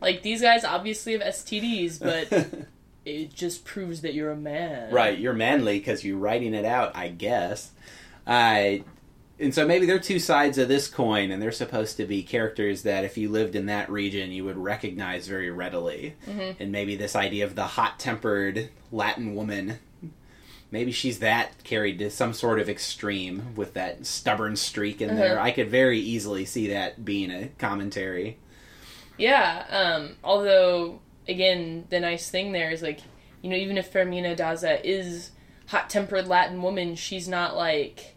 Like, these guys obviously have S T Ds, but it just proves that you're a man. Right, you're manly because you're writing it out, I guess. Uh, and so maybe they're two sides of this coin, and they're supposed to be characters that if you lived in that region, you would recognize very readily. Mm-hmm. And maybe this idea of the hot-tempered Latin woman, maybe she's that carried to some sort of extreme with that stubborn streak in uh-huh. there. I could very easily see that being a commentary. Yeah, um, although, again, the nice thing there is, like, you know, even if Fermina Daza is hot-tempered Latin woman, she's not, like,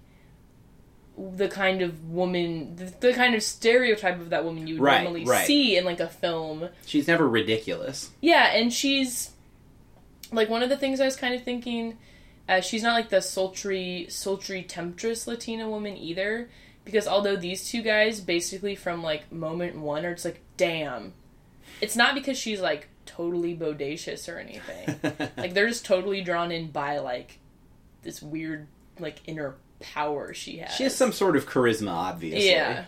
the kind of woman, the, the kind of stereotype of that woman you would right, normally right. see in, like, a film. She's never ridiculous. Yeah, and she's, like, one of the things I was kind of thinking, uh, she's not, like, the sultry, sultry temptress Latina woman either, because although these two guys, basically from, like, moment one are just like, damn. It's not because she's, like, totally bodacious or anything. Like, they're just totally drawn in by, like, this weird, like, inner power she has. She has some sort of charisma, obviously. Yeah.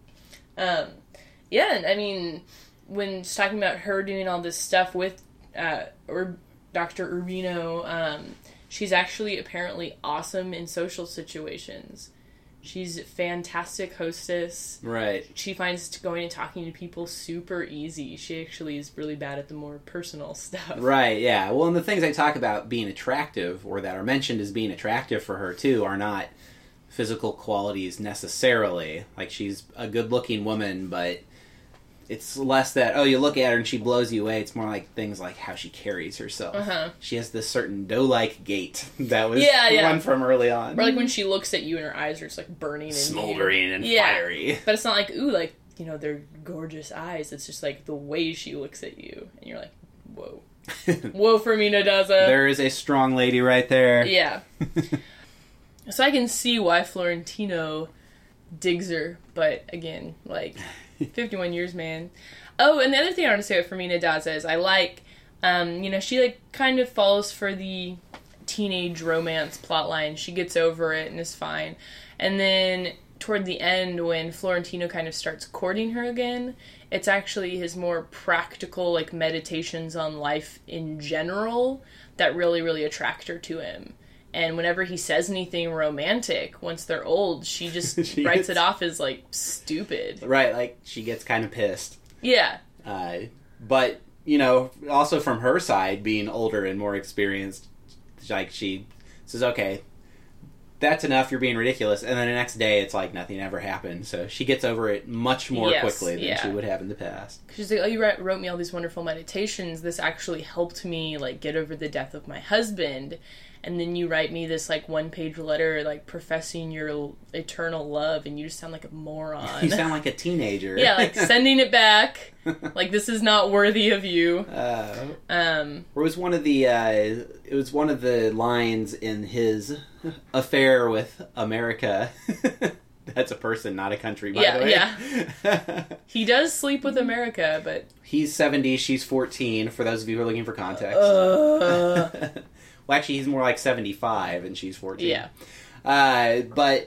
Um, yeah, and I mean, when it's talking about her doing all this stuff with uh, or Doctor Urbino, um, she's actually apparently awesome in social situations. She's a fantastic hostess. Right. She finds going and talking to people super easy. She actually is really bad at the more personal stuff. Right, yeah. Well, and the things I talk about being attractive, or that are mentioned as being attractive for her, too, are not physical qualities necessarily. Like, she's a good-looking woman, but it's less that, oh, you look at her and she blows you away. It's more like things like how she carries herself. Uh-huh. She has this certain doe-like gait that was Yeah, yeah. one from early on. Or like when she looks at you and her eyes are just like burning and smoldering and yeah. fiery. But it's not like, ooh, like, you know, they're gorgeous eyes. It's just like the way she looks at you. And you're like, whoa. Whoa, Fermina Daza. There is a strong lady right there. Yeah. So I can see why Florentino digs her. But again, like, fifty-one years, man. Oh, and the other thing I want to say about Fermina Daza is I like, um, you know, she, like, kind of falls for the teenage romance plotline. She gets over it and is fine. And then toward the end, when Florentino kind of starts courting her again, it's actually his more practical, like, meditations on life in general that really, really attract her to him. And whenever he says anything romantic, once they're old, she just she writes gets... it off as, like, stupid. Right, like, she gets kind of pissed. Yeah. Uh, but, you know, also from her side, being older and more experienced, like, she says, okay, that's enough, you're being ridiculous. And then the next day, it's like nothing ever happened. So she gets over it much more yes, quickly than yeah. she would have in the past. She's like, oh, you wrote me all these wonderful meditations. This actually helped me, like, get over the death of my husband. And then you write me this, like, one-page letter, like, professing your eternal love, and you just sound like a moron. You sound like a teenager. Yeah, like, sending it back. Like, this is not worthy of you. Uh, um, it was one of the, uh, it was one of the lines in his affair with America. That's a person, not a country, by yeah, the way. Yeah, He does sleep with America, but... He's seventy, she's fourteen, for those of you who are looking for context. Uh... Well, actually, he's more like seventy-five, and she's fourteen. Yeah. Uh, but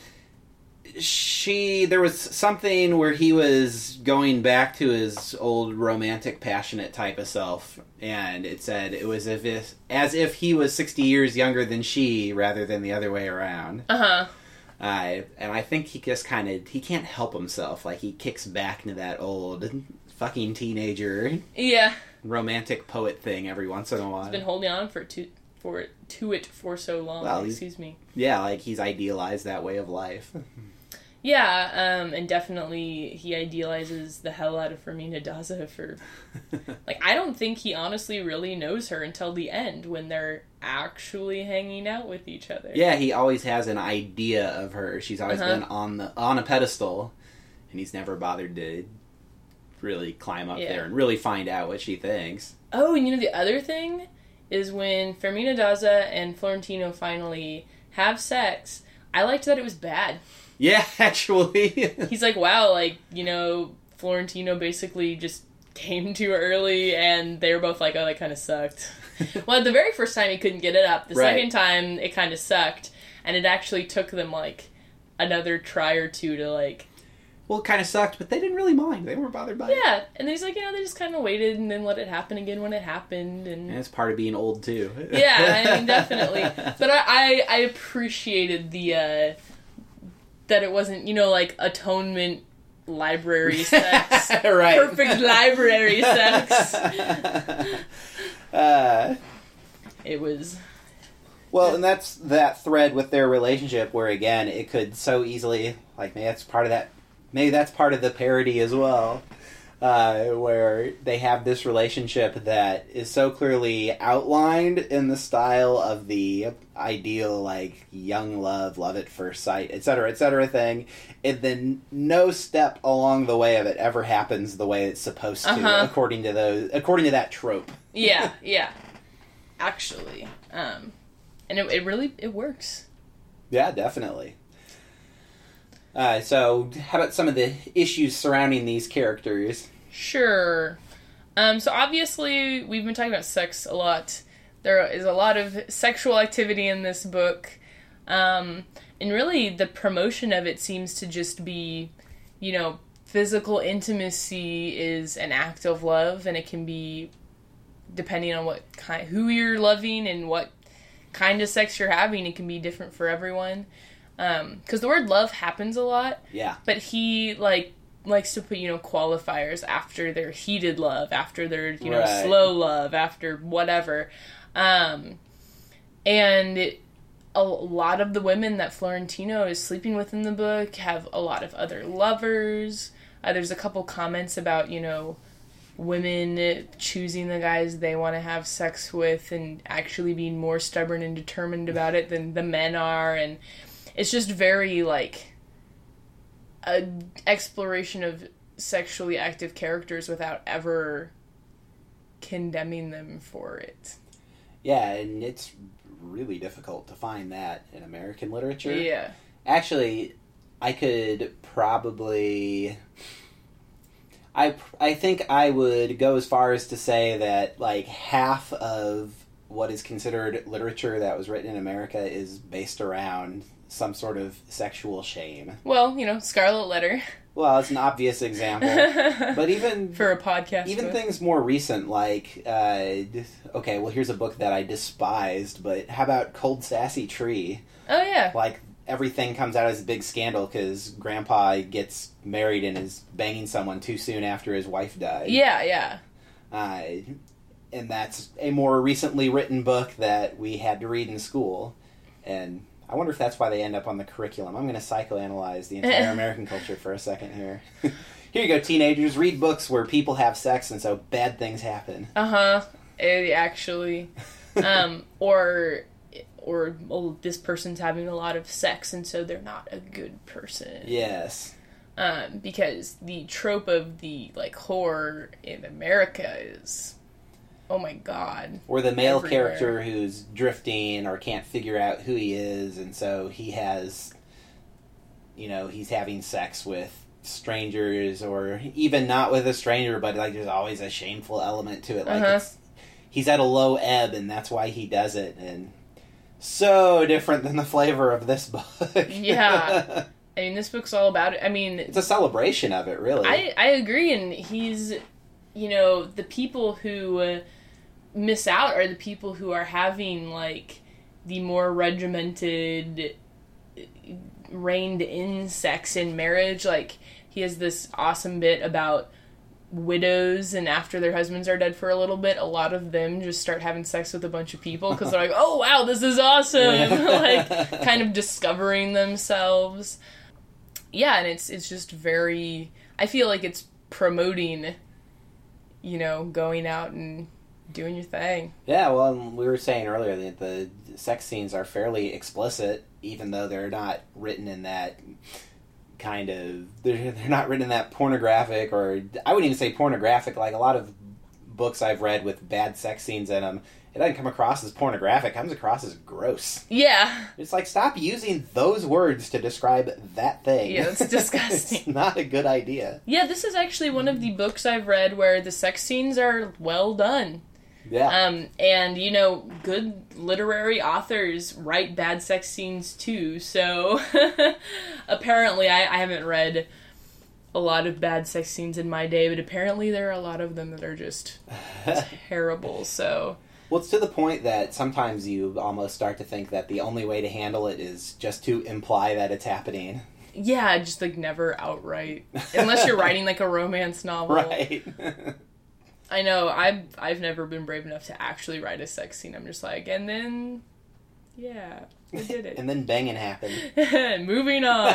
she, there was something where he was going back to his old romantic, passionate type of self, and it said it was as if, as if he was sixty years younger than she, rather than the other way around. Uh-huh. Uh, and I think he just kind of, he can't help himself. Like, he kicks back into that old fucking teenager Yeah. romantic poet thing every once in a while. He's been holding on for two, for to it for so long. Well, excuse me. Yeah, like he's idealized that way of life. Yeah, um, and definitely he idealizes the hell out of Fermina Daza for... Like, I don't think he honestly really knows her until the end, when they're actually hanging out with each other. Yeah, he always has an idea of her. She's always uh-huh. been on the on a pedestal, and he's never bothered to really climb up yeah. there and really find out what she thinks. Oh, and you know the other thing is when Fermina Daza and Florentino finally have sex, I liked that it was bad. Yeah, actually. He's like, wow, like, you know, Florentino basically just came too early, and they were both like, oh, that kind of sucked. Well, the very first time he couldn't get it up. The right. second time, it kind of sucked, and it actually took them, like, another try or two to, like, well, it kind of sucked, but they didn't really mind. They weren't bothered by it. Yeah, and he's like, you know, they just kind of waited and then let it happen again when it happened. And, and it's part of being old, too. Yeah, I mean, definitely. But I, I, I appreciated the, uh, that it wasn't, you know, like, atonement library sex. Right. Perfect library sex. uh, it was... Well, and that's that thread with their relationship where, again, it could so easily, like, maybe that's part of that, maybe that's part of the parody as well, uh, where they have this relationship that is so clearly outlined in the style of the ideal, like, young love, love at first sight, et cetera, et cetera thing, and then no step along the way of it ever happens the way it's supposed to, uh-huh. according to those, according to that trope. Yeah, yeah. Actually, um... And it, it really, it works. Yeah, definitely. Uh, so, how about some of the issues surrounding these characters? Sure. Um, so obviously, we've been talking about sex a lot. There is a lot of sexual activity in this book. Um, and really, the promotion of it seems to just be, you know, physical intimacy is an act of love, and it can be, depending on what kind, who you're loving and what kind of sex you're having, it can be different for everyone. Um, because the word love happens a lot. Yeah. But he, like, likes to put, you know, qualifiers after their heated love, after their, you know, right. slow love, after whatever. Um, and it, a lot of the women that Florentino is sleeping with in the book have a lot of other lovers. Uh, there's a couple comments about, you know, women choosing the guys they want to have sex with and actually being more stubborn and determined about it than the men are, and it's just very, like, a exploration of sexually active characters without ever condemning them for it. Yeah, and it's really difficult to find that in American literature. Yeah. Actually, I could probably... I, I think I would go as far as to say that, like, half of what is considered literature that was written in America is based around some sort of sexual shame. Well, you know, Scarlet Letter. Well, it's an obvious example. But even... For a podcast. Even book. things more recent, like, uh, okay, well, here's a book that I despised, but how about Cold Sassy Tree? Oh, yeah. Like, everything comes out as a big scandal because Grandpa gets married and is banging someone too soon after his wife died. Yeah, yeah. Uh, and that's a more recently written book that we had to read in school. And I wonder if that's why they end up on the curriculum. I'm going to psychoanalyze the entire American culture for a second here. Here you go, teenagers. Read books where people have sex and so bad things happen. Uh-huh. It actually. um, or... or oh, this person's having a lot of sex and so they're not a good person. Yes. Um, because the trope of the, like, whore in America is, oh my god. Or the male everywhere. character who's drifting or can't figure out who he is, and so he has, you know, he's having sex with strangers, or even not with a stranger, but, like, there's always a shameful element to it. Like, uh-huh. it's, he's at a low ebb, and that's why he does it, and so different than the flavor of this book. Yeah. I mean, this book's all about it. I mean... It's a celebration of it, really. I, I agree, and he's, you know, the people who uh, miss out are the people who are having, like, the more regimented, reined-in sex in marriage. Like, he has this awesome bit about widows, and after their husbands are dead for a little bit, a lot of them just start having sex with a bunch of people because they're like, oh, wow, this is awesome! Like, kind of discovering themselves. Yeah, and it's it's just very... I feel like it's promoting, you know, going out and doing your thing. Yeah, well, we were saying earlier that the sex scenes are fairly explicit, even though they're not written in that kind of... They're, they're not written in that pornographic, or... I wouldn't even say pornographic. Like, a lot of books I've read with bad sex scenes in them, it doesn't come across as pornographic. It comes across as gross. Yeah. It's like, stop using those words to describe that thing. Yeah, it's disgusting. It's not a good idea. Yeah, this is actually one of the books I've read where the sex scenes are well done. Yeah. Um, and, you know, good literary authors write bad sex scenes too, so apparently I, I haven't read a lot of bad sex scenes in my day, but apparently there are a lot of them that are just terrible, so... Well, it's to the point that sometimes you almost start to think that the only way to handle it is just to imply that it's happening. Yeah, just, like, never outright. Unless you're writing, like, a romance novel. Right. I know, I've, I've never been brave enough to actually write a sex scene. I'm just like, and then... Yeah, we did it. And then banging happened. Moving on.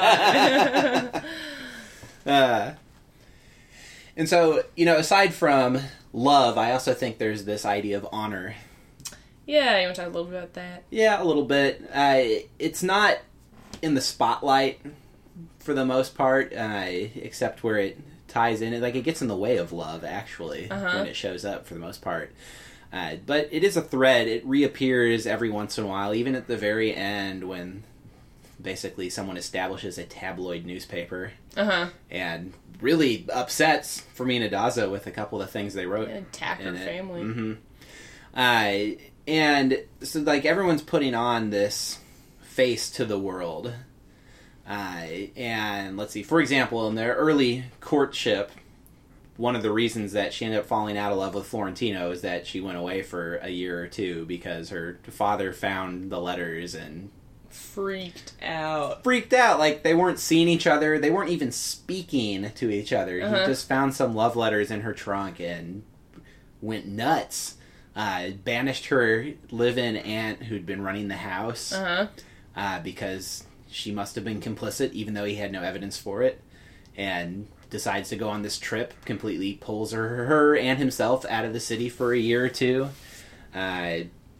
uh, and so, you know, aside from love, I also think there's this idea of honor. Yeah, you want to talk a little bit about that? Yeah, a little bit. Uh, it's not in the spotlight for the most part, uh, except where it ties in. It, like, it gets in the way of love, actually, uh-huh. when it shows up for the most part. Uh, but it is a thread. It reappears every once in a while, even at the very end when basically someone establishes a tabloid newspaper. Uh-huh. And really upsets Fermina Daza with a couple of the things they wrote. Yeah, attack her family. Mm-hmm. Uh, and so, like, everyone's putting on this face to the world. Uh, and let's see, for example, in their early courtship, one of the reasons that she ended up falling out of love with Florentino is that she went away for a year or two because her father found the letters and freaked out. Freaked out. Like, they weren't seeing each other. They weren't even speaking to each other. Uh-huh. He just found some love letters in her trunk and went nuts. Uh, banished her live-in aunt who'd been running the house uh-huh. uh, because she must have been complicit, even though he had no evidence for it. And decides to go on this trip, completely pulls her, her and himself out of the city for a year or two. Uh,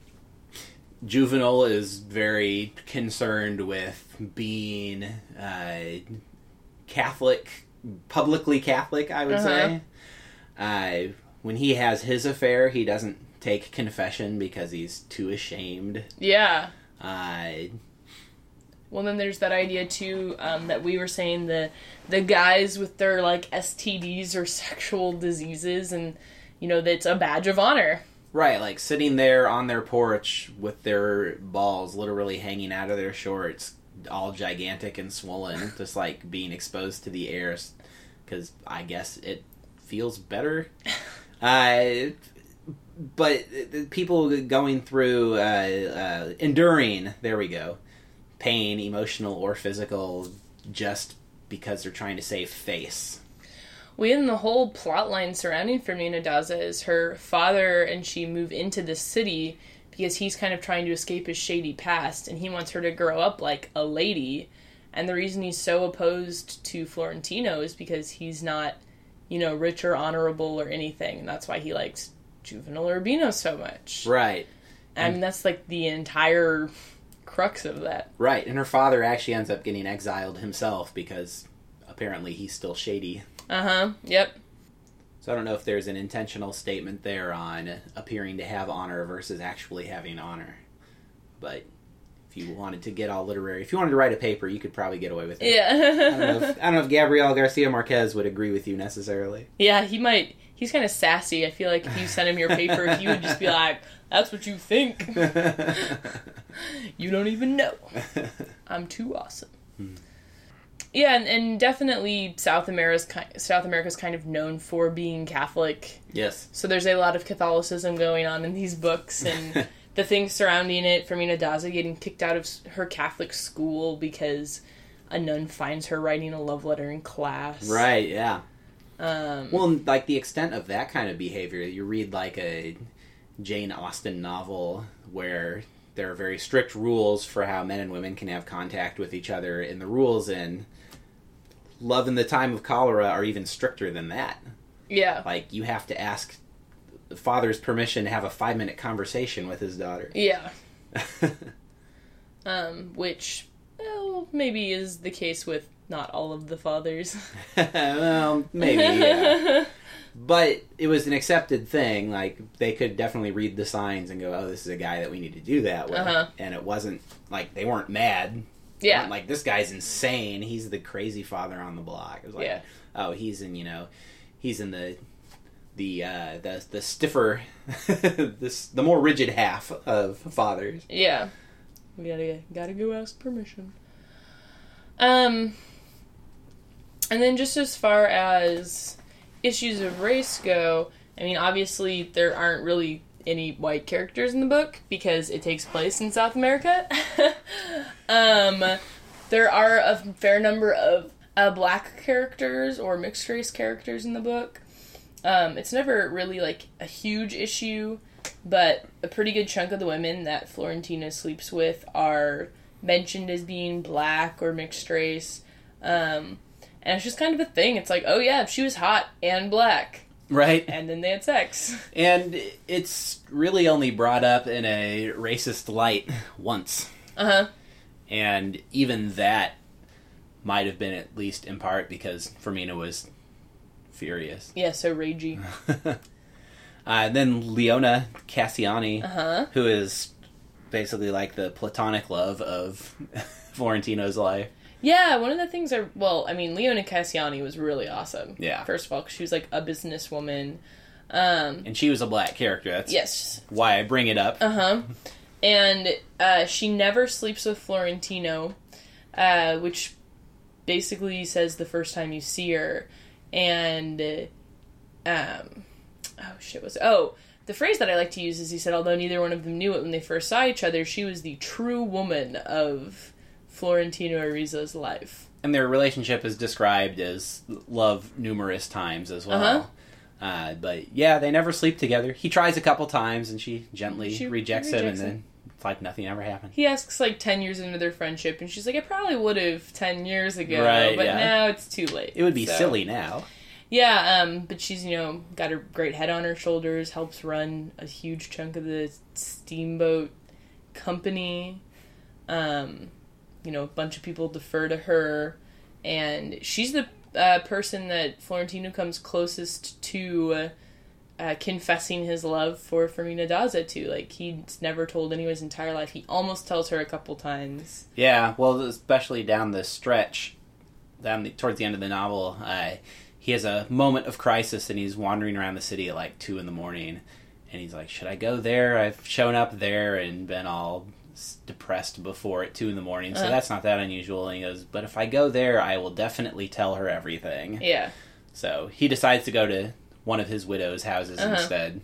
Juvenal is very concerned with being uh, Catholic, publicly Catholic, I would uh-huh. say. Uh, when he has his affair, he doesn't take confession because he's too ashamed. Yeah. Uh, Well, then there's that idea, too, um, that we were saying the the guys with their, like, S T Ds or sexual diseases, and, you know, that's a badge of honor. Right, like, sitting there on their porch with their balls literally hanging out of their shorts, all gigantic and swollen, just, like, being exposed to the air, because I guess it feels better. uh, but people going through, uh, uh, enduring, there we go, pain, emotional or physical, just because they're trying to save face. Well, and the whole plot line surrounding Fermina Daza is her father and she move into the city because he's kind of trying to escape his shady past, and he wants her to grow up like a lady. And the reason he's so opposed to Florentino is because he's not, you know, rich or honorable or anything, and that's why he likes Juvenal Urbino so much. Right. I mean, that's like the entire crux of that. Right, and her father actually ends up getting exiled himself because apparently he's still shady. Uh-huh, yep. So I don't know if there's an intentional statement there on appearing to have honor versus actually having honor. But if you wanted to get all literary, if you wanted to write a paper, you could probably get away with it. Yeah. I, don't know if, I don't know if Gabriel Garcia Marquez would agree with you necessarily. Yeah, he might. He's kind of sassy. I feel like if you sent him your paper, he would just be like, that's what you think. You don't even know. I'm too awesome. Hmm. Yeah, and, and definitely South America's South America's kind of known for being Catholic. Yes. So there's a lot of Catholicism going on in these books, and the things surrounding it. Fermina Daza getting kicked out of her Catholic school because a nun finds her writing a love letter in class. Right, yeah. Um, well, like the extent of that kind of behavior, you read like a Jane Austen novel where there are very strict rules for how men and women can have contact with each other, and the rules in Love in the Time of Cholera are even stricter than that. Yeah. Like, you have to ask the father's permission to have a five-minute conversation with his daughter. Yeah. um, which, well, maybe is the case with not all of the fathers. Well, maybe, yeah. But it was an accepted thing. Like, they could definitely read the signs and go, oh, this is a guy that we need to do that with. Uh-huh. And it wasn't, like, they weren't mad. Yeah. Like, this guy's insane. He's the crazy father on the block. It was like, yeah. oh, he's in, you know, he's in the, the, uh, the, the stiffer, this, the more rigid half of fathers. Yeah. We gotta, gotta go ask permission. Um... And then just as far as issues of race go, I mean, obviously there aren't really any white characters in the book because it takes place in South America. um, there are a fair number of uh, black characters or mixed race characters in the book. Um, it's never really, like, a huge issue, but a pretty good chunk of the women that Florentina sleeps with are mentioned as being black or mixed race. Um, and it's just kind of a thing. It's like, oh yeah, she was hot and black. Right. And then they had sex. And it's really only brought up in a racist light once. Uh-huh. And even that might have been at least in part because Firmina was furious. Yeah, so ragey. uh, then Leona Cassiani, uh-huh. who is basically like the platonic love of Florentino's life. Yeah, one of the things I... Well, I mean, Leona Cassiani was really awesome. Yeah. First of all, 'cause she was, like, a businesswoman. Um, and she was a black character. That's yes. why I bring it up. Uh-huh. And uh, she never sleeps with Florentino, uh, which basically says the first time you see her. And, um... Oh, shit, was... Oh, the phrase that I like to use is he said, although neither one of them knew it when they first saw each other, she was the true woman of Florentino Ariza's life. And their relationship is described as love numerous times as well. Uh-huh. Uh, but yeah, they never sleep together. He tries a couple times and she gently she rejects, rejects him, and him. then it's like nothing ever happened. He asks like ten years into their friendship, and she's like, I probably would have ten years ago, Right, but yeah. now it's too late. It would be So, silly now. Yeah, um, but she's, you know, got a great head on her shoulders, helps run a huge chunk of the steamboat company. Um, you know, a bunch of people defer to her, and she's the uh, person that Florentino comes closest to uh, uh, confessing his love for Firmina Daza to. Like, he's never told anyone his entire life. He almost tells her a couple times. Yeah, well, especially down the stretch, down the, towards the end of the novel, uh, he has a moment of crisis, and he's wandering around the city at like two in the morning, and he's like, should I go there? I've shown up there and been all depressed before at two in the morning, so uh-huh. that's not that unusual. And he goes, but if I go there, I will definitely tell her everything. Yeah. So he decides to go to one of his widow's houses uh-huh. instead.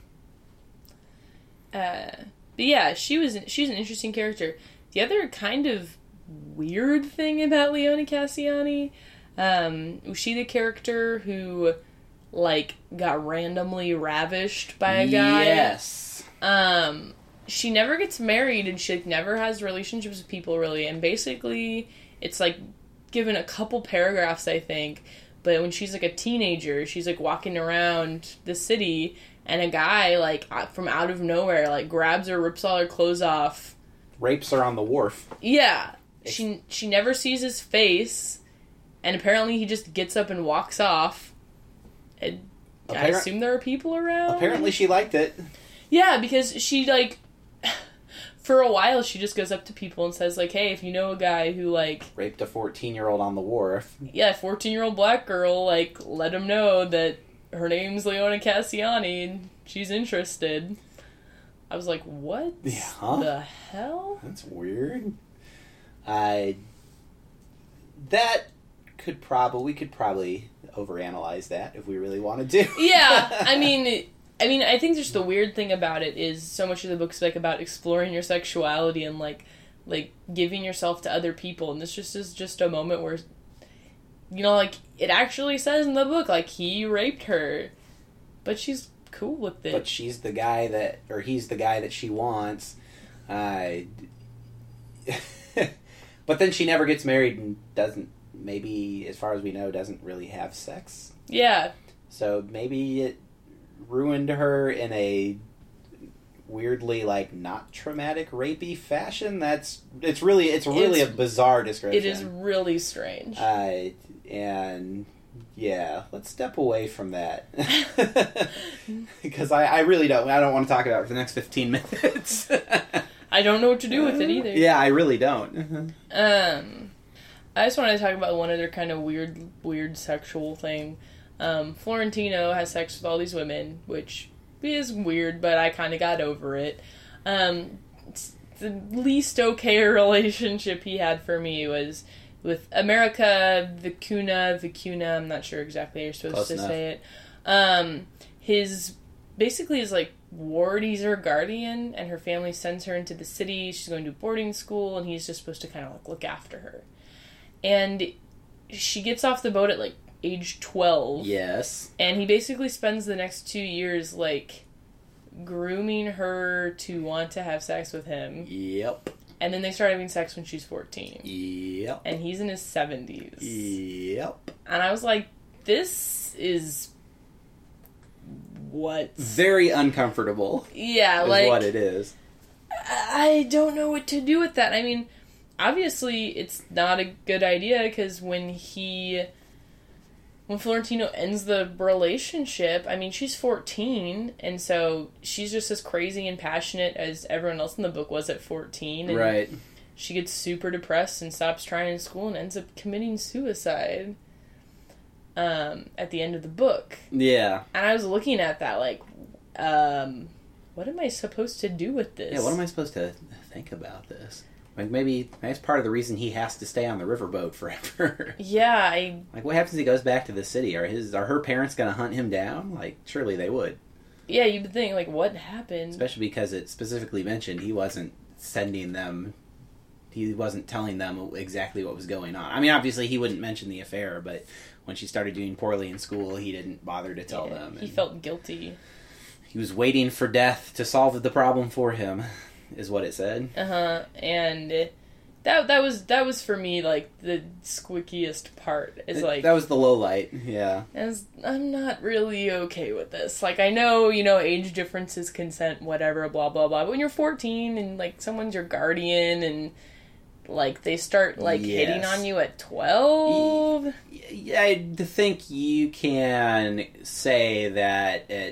Uh, but yeah, she was she's an interesting character. The other kind of weird thing about Leona Cassiani, um, was she the character who, like, got randomly ravished by a guy? Yes. Um... She never gets married, and she like, never has relationships with people, really. And basically, it's, like, given a couple paragraphs, I think. But when she's, like, a teenager, she's, like, walking around the city, and a guy, like, from out of nowhere, like, grabs her, rips all her clothes off. Rapes her on the wharf. Yeah. She, she never sees his face, and apparently he just gets up and walks off. And Appar- I assume there are people around? Apparently she liked it. Yeah, because she, like... For a while, she just goes up to people and says, like, hey, if you know a guy who, like... raped a fourteen-year-old on the wharf. Yeah, fourteen-year-old black girl, like, let him know that her name's Leona Cassiani and she's interested. I was like, what yeah, huh? the hell? That's weird. I... That could probably... We could probably overanalyze that if we really wanted to. Yeah, I mean... I mean, I think just the weird thing about it is so much of the book's like about exploring your sexuality and like, like giving yourself to other people, and this just is just a moment where, you know, like it actually says in the book like he raped her, but she's cool with it. But she's the guy that, or he's the guy that she wants. Uh, but then she never gets married and doesn't. Maybe, as far as we know, doesn't really have sex. Yeah. So maybe it ruined her in a weirdly, like, not traumatic, rapey fashion. That's it's really it's really it's, a bizarre description. It is really strange. Uh, and yeah, let's step away from that because I, I really don't I don't want to talk about it for the next fifteen minutes. I don't know what to do with it either. Yeah, I really don't. um, I just wanted to talk about one other kind of weird, weird sexual thing. Um, Florentino has sex with all these women, which is weird, but I kind of got over it. Um, the least okay relationship he had for me was with America Vicuna, Vicuna, I'm not sure exactly how you're supposed Close to enough. say it. Um, his, basically his, like, wardy's her guardian, and her family sends her into the city. She's going to boarding school, and he's just supposed to kind of, like, look after her. And she gets off the boat at, like, age twelve. Yes. And he basically spends the next two years, like, grooming her to want to have sex with him. Yep. And then they start having sex when she's fourteen. Yep. And he's in his seventies. Yep. And I was like, this is... what? Very uncomfortable. Yeah, is like... what it is. I don't know what to do with that. I mean, obviously, it's not a good idea, because when he... when Florentino ends the relationship, I mean, she's fourteen, and so she's just as crazy and passionate as everyone else in the book was at fourteen. And right. she gets super depressed and stops trying in school and ends up committing suicide um, at the end of the book. Yeah. And I was looking at that like, um, what am I supposed to do with this? Yeah, what am I supposed to think about this? Like, maybe that's part of the reason he has to stay on the riverboat forever. Yeah, I... Like, what happens if he goes back to the city? Are his are her parents going to hunt him down? Like, surely they would. Yeah, you would think, like, what happened? Especially because it specifically mentioned he wasn't sending them... He wasn't telling them exactly what was going on. I mean, obviously he wouldn't mention the affair, but when she started doing poorly in school, he didn't bother to tell Yeah, them. He felt guilty. He was waiting for death to solve the problem for him, is what it said. Uh-huh, and it, that that was that was for me, like, the squickiest part. Is like... That was the low light, yeah. As, I'm not really okay with this. Like, I know, you know, age differences, consent, whatever, blah, blah, blah. But when you're fourteen and, like, someone's your guardian and, like, they start, like, Yes. hitting on you at twelve... Yeah, I think you can say that at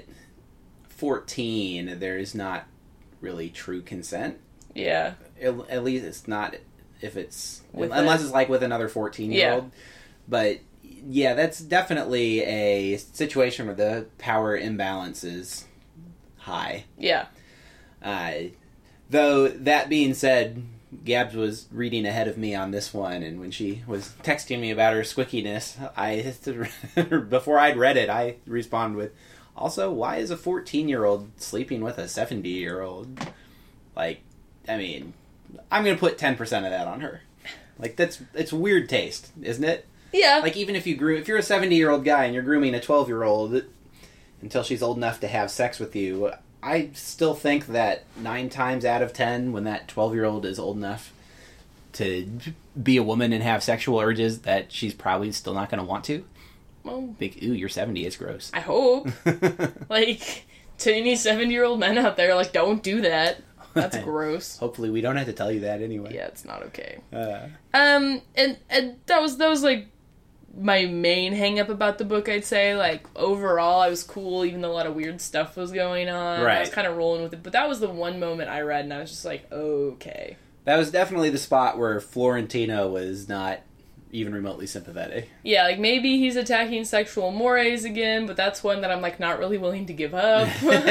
fourteen there is not really true consent. Yeah. At, at least it's not if it's... With unless a- it's, like, with another fourteen-year-old. Yeah. But, yeah, that's definitely a situation where the power imbalance is high. Yeah. Uh, though, that being said, Gabs was reading ahead of me on this one, and when she was texting me about her squickiness, I before I'd read it, I responded with, also, why is a fourteen-year-old sleeping with a seventy-year-old? Like, I mean, I'm going to put ten percent of that on her. Like, that's it's weird taste, isn't it? Yeah. Like, even if you groom, if you're a seventy-year-old guy and you're grooming a twelve-year-old until she's old enough to have sex with you, I still think that nine times out of ten, when that twelve-year-old is old enough to be a woman and have sexual urges, that she's probably still not going to want to. Well, Big, ooh, you're seventy, it's gross. I hope. Like, to any seventy-year-old men out there, like, don't do that. That's gross. Hopefully we don't have to tell you that anyway. Yeah, it's not okay. Uh, Um, and, and that was, that was, like, my main hang-up about the book, I'd say. Like, overall, I was cool, even though a lot of weird stuff was going on. I was Right. kind of rolling with it. But that was the one moment I read, and I was just like, okay. that was definitely the spot where Florentino was not even remotely sympathetic. Yeah, like, maybe he's attacking sexual mores again, but that's one that I'm, like, not really willing to give up.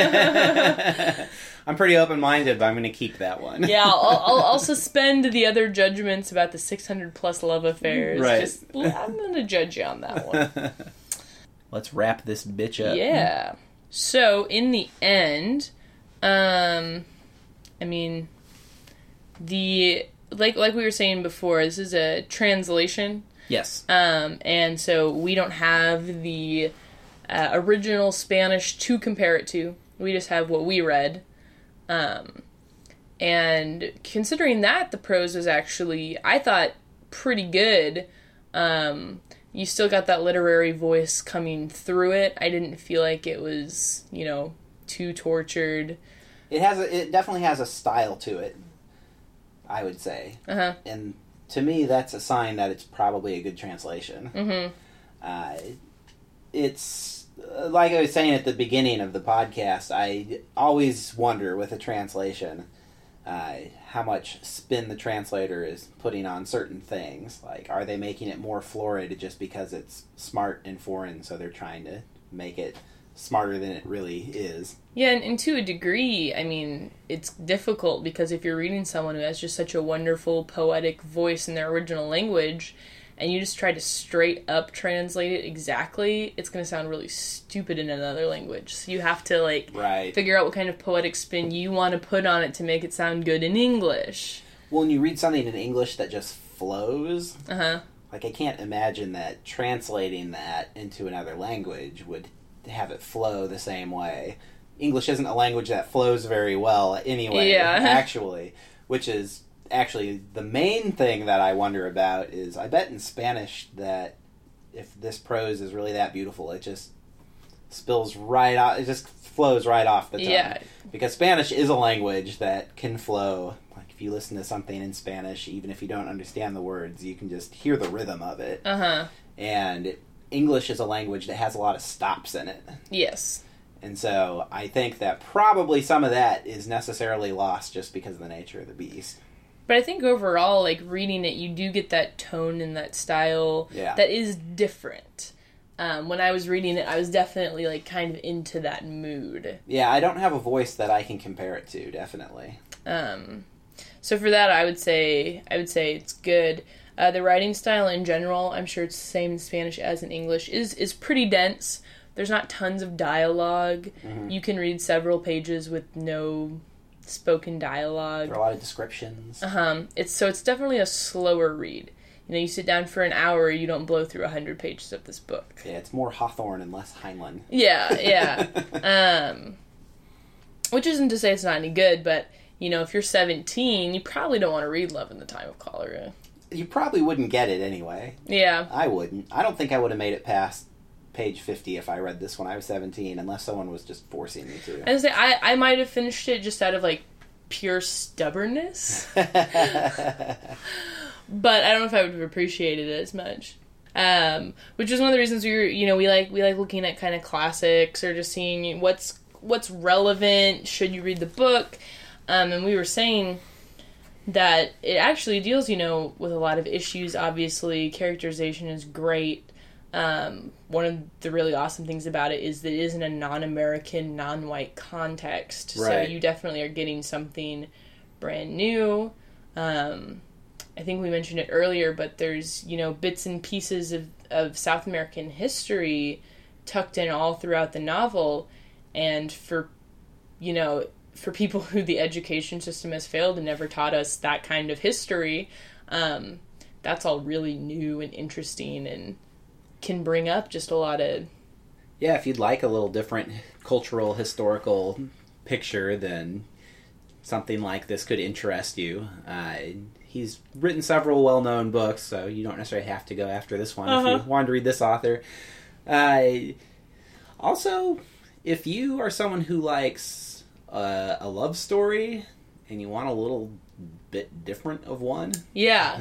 I'm pretty open-minded, but I'm going to keep that one. Yeah, I'll, I'll, I'll suspend the other judgments about the six hundred plus love affairs. Right. Just, I'm going to judge you on that one. Let's wrap this bitch up. Yeah. So, in the end, um, I mean, the, like, like we were saying before, this is a translation. Yes. Um, and so we don't have the uh, original Spanish to compare it to. We just have what we read. Um, and considering that, the prose was actually, I thought, pretty good. Um, you still got that literary voice coming through it. I didn't feel like it was, you know, too tortured. It has a, it definitely has a style to it, I would say. Uh-huh. And to me, that's a sign that it's probably a good translation. Mm-hmm. Uh, it's, uh, like I was saying at the beginning of the podcast, I always wonder with a translation uh, how much spin the translator is putting on certain things. Like, are they making it more florid just because it's smart and foreign, so they're trying to make it smarter than it really is. Yeah, and, and to a degree, I mean, it's difficult because if you're reading someone who has just such a wonderful, poetic voice in their original language, and you just try to straight up translate it exactly, it's going to sound really stupid in another language. So you have to, like, right. figure out what kind of poetic spin you want to put on it to make it sound good in English. Well, when you read something in English that just flows, uh-huh. like, I can't imagine that translating that into another language would have it flow the same way. English isn't a language that flows very well anyway, yeah. actually, which is actually the main thing that I wonder about is I bet in Spanish that if this prose is really that beautiful, it just spills right out, it just flows right off the tongue. Yeah. Because Spanish is a language that can flow. Like, if you listen to something in Spanish, even if you don't understand the words, you can just hear the rhythm of it. Uh-huh. And English is a language that has a lot of stops in it. Yes. And so I think that probably some of that is necessarily lost just because of the nature of the beast. But I think overall, like, reading it, you do get that tone and that style yeah. that is different. Um, when I was reading it, I was definitely, like, kind of into that mood. Yeah, I don't have a voice that I can compare it to, definitely. Um, so for that, I would say, I would say it's good. Uh, the writing style in general, I'm sure it's the same in Spanish as in English, is, is pretty dense. There's not tons of dialogue. Mm-hmm. You can read several pages with no spoken dialogue. There are a lot of descriptions. Uh-huh. It's, so it's definitely a slower read. You know, you sit down for an hour, you don't blow through a hundred pages of this book. Yeah, it's more Hawthorne and less Heinlein. Yeah, yeah. um, which isn't to say it's not any good, but, you know, if you're seventeen, you probably don't want to read Love in the Time of Cholera. You probably wouldn't get it anyway. Yeah. I wouldn't. I don't think I would have made it past page fifty if I read this when I was seventeen, unless someone was just forcing me to. I was say I, I might have finished it just out of, like, pure stubbornness. But I don't know if I would have appreciated it as much. Um, which is one of the reasons we were, you know, we like we like looking at kind of classics or just seeing what's what's relevant. Should you read the book? Um, and we were saying that it actually deals, you know, with a lot of issues. Obviously, characterization is great. Um, one of the really awesome things about it is that it is in a non-American, non-white context. Right. So you definitely are getting something brand new. Um, I think we mentioned it earlier, but there's, you know, bits and pieces of, of South American history tucked in all throughout the novel. And for, you know, for people who the education system has failed and never taught us that kind of history, um, that's all really new and interesting and can bring up just a lot of... Yeah, if you'd like a little different cultural, historical picture, then something like this could interest you. Uh, he's written several well-known books, so you don't necessarily have to go after this one uh-huh. if you want to read this author. Uh, also, if you are someone who likes uh, a love story and you want a little bit different of one... Yeah.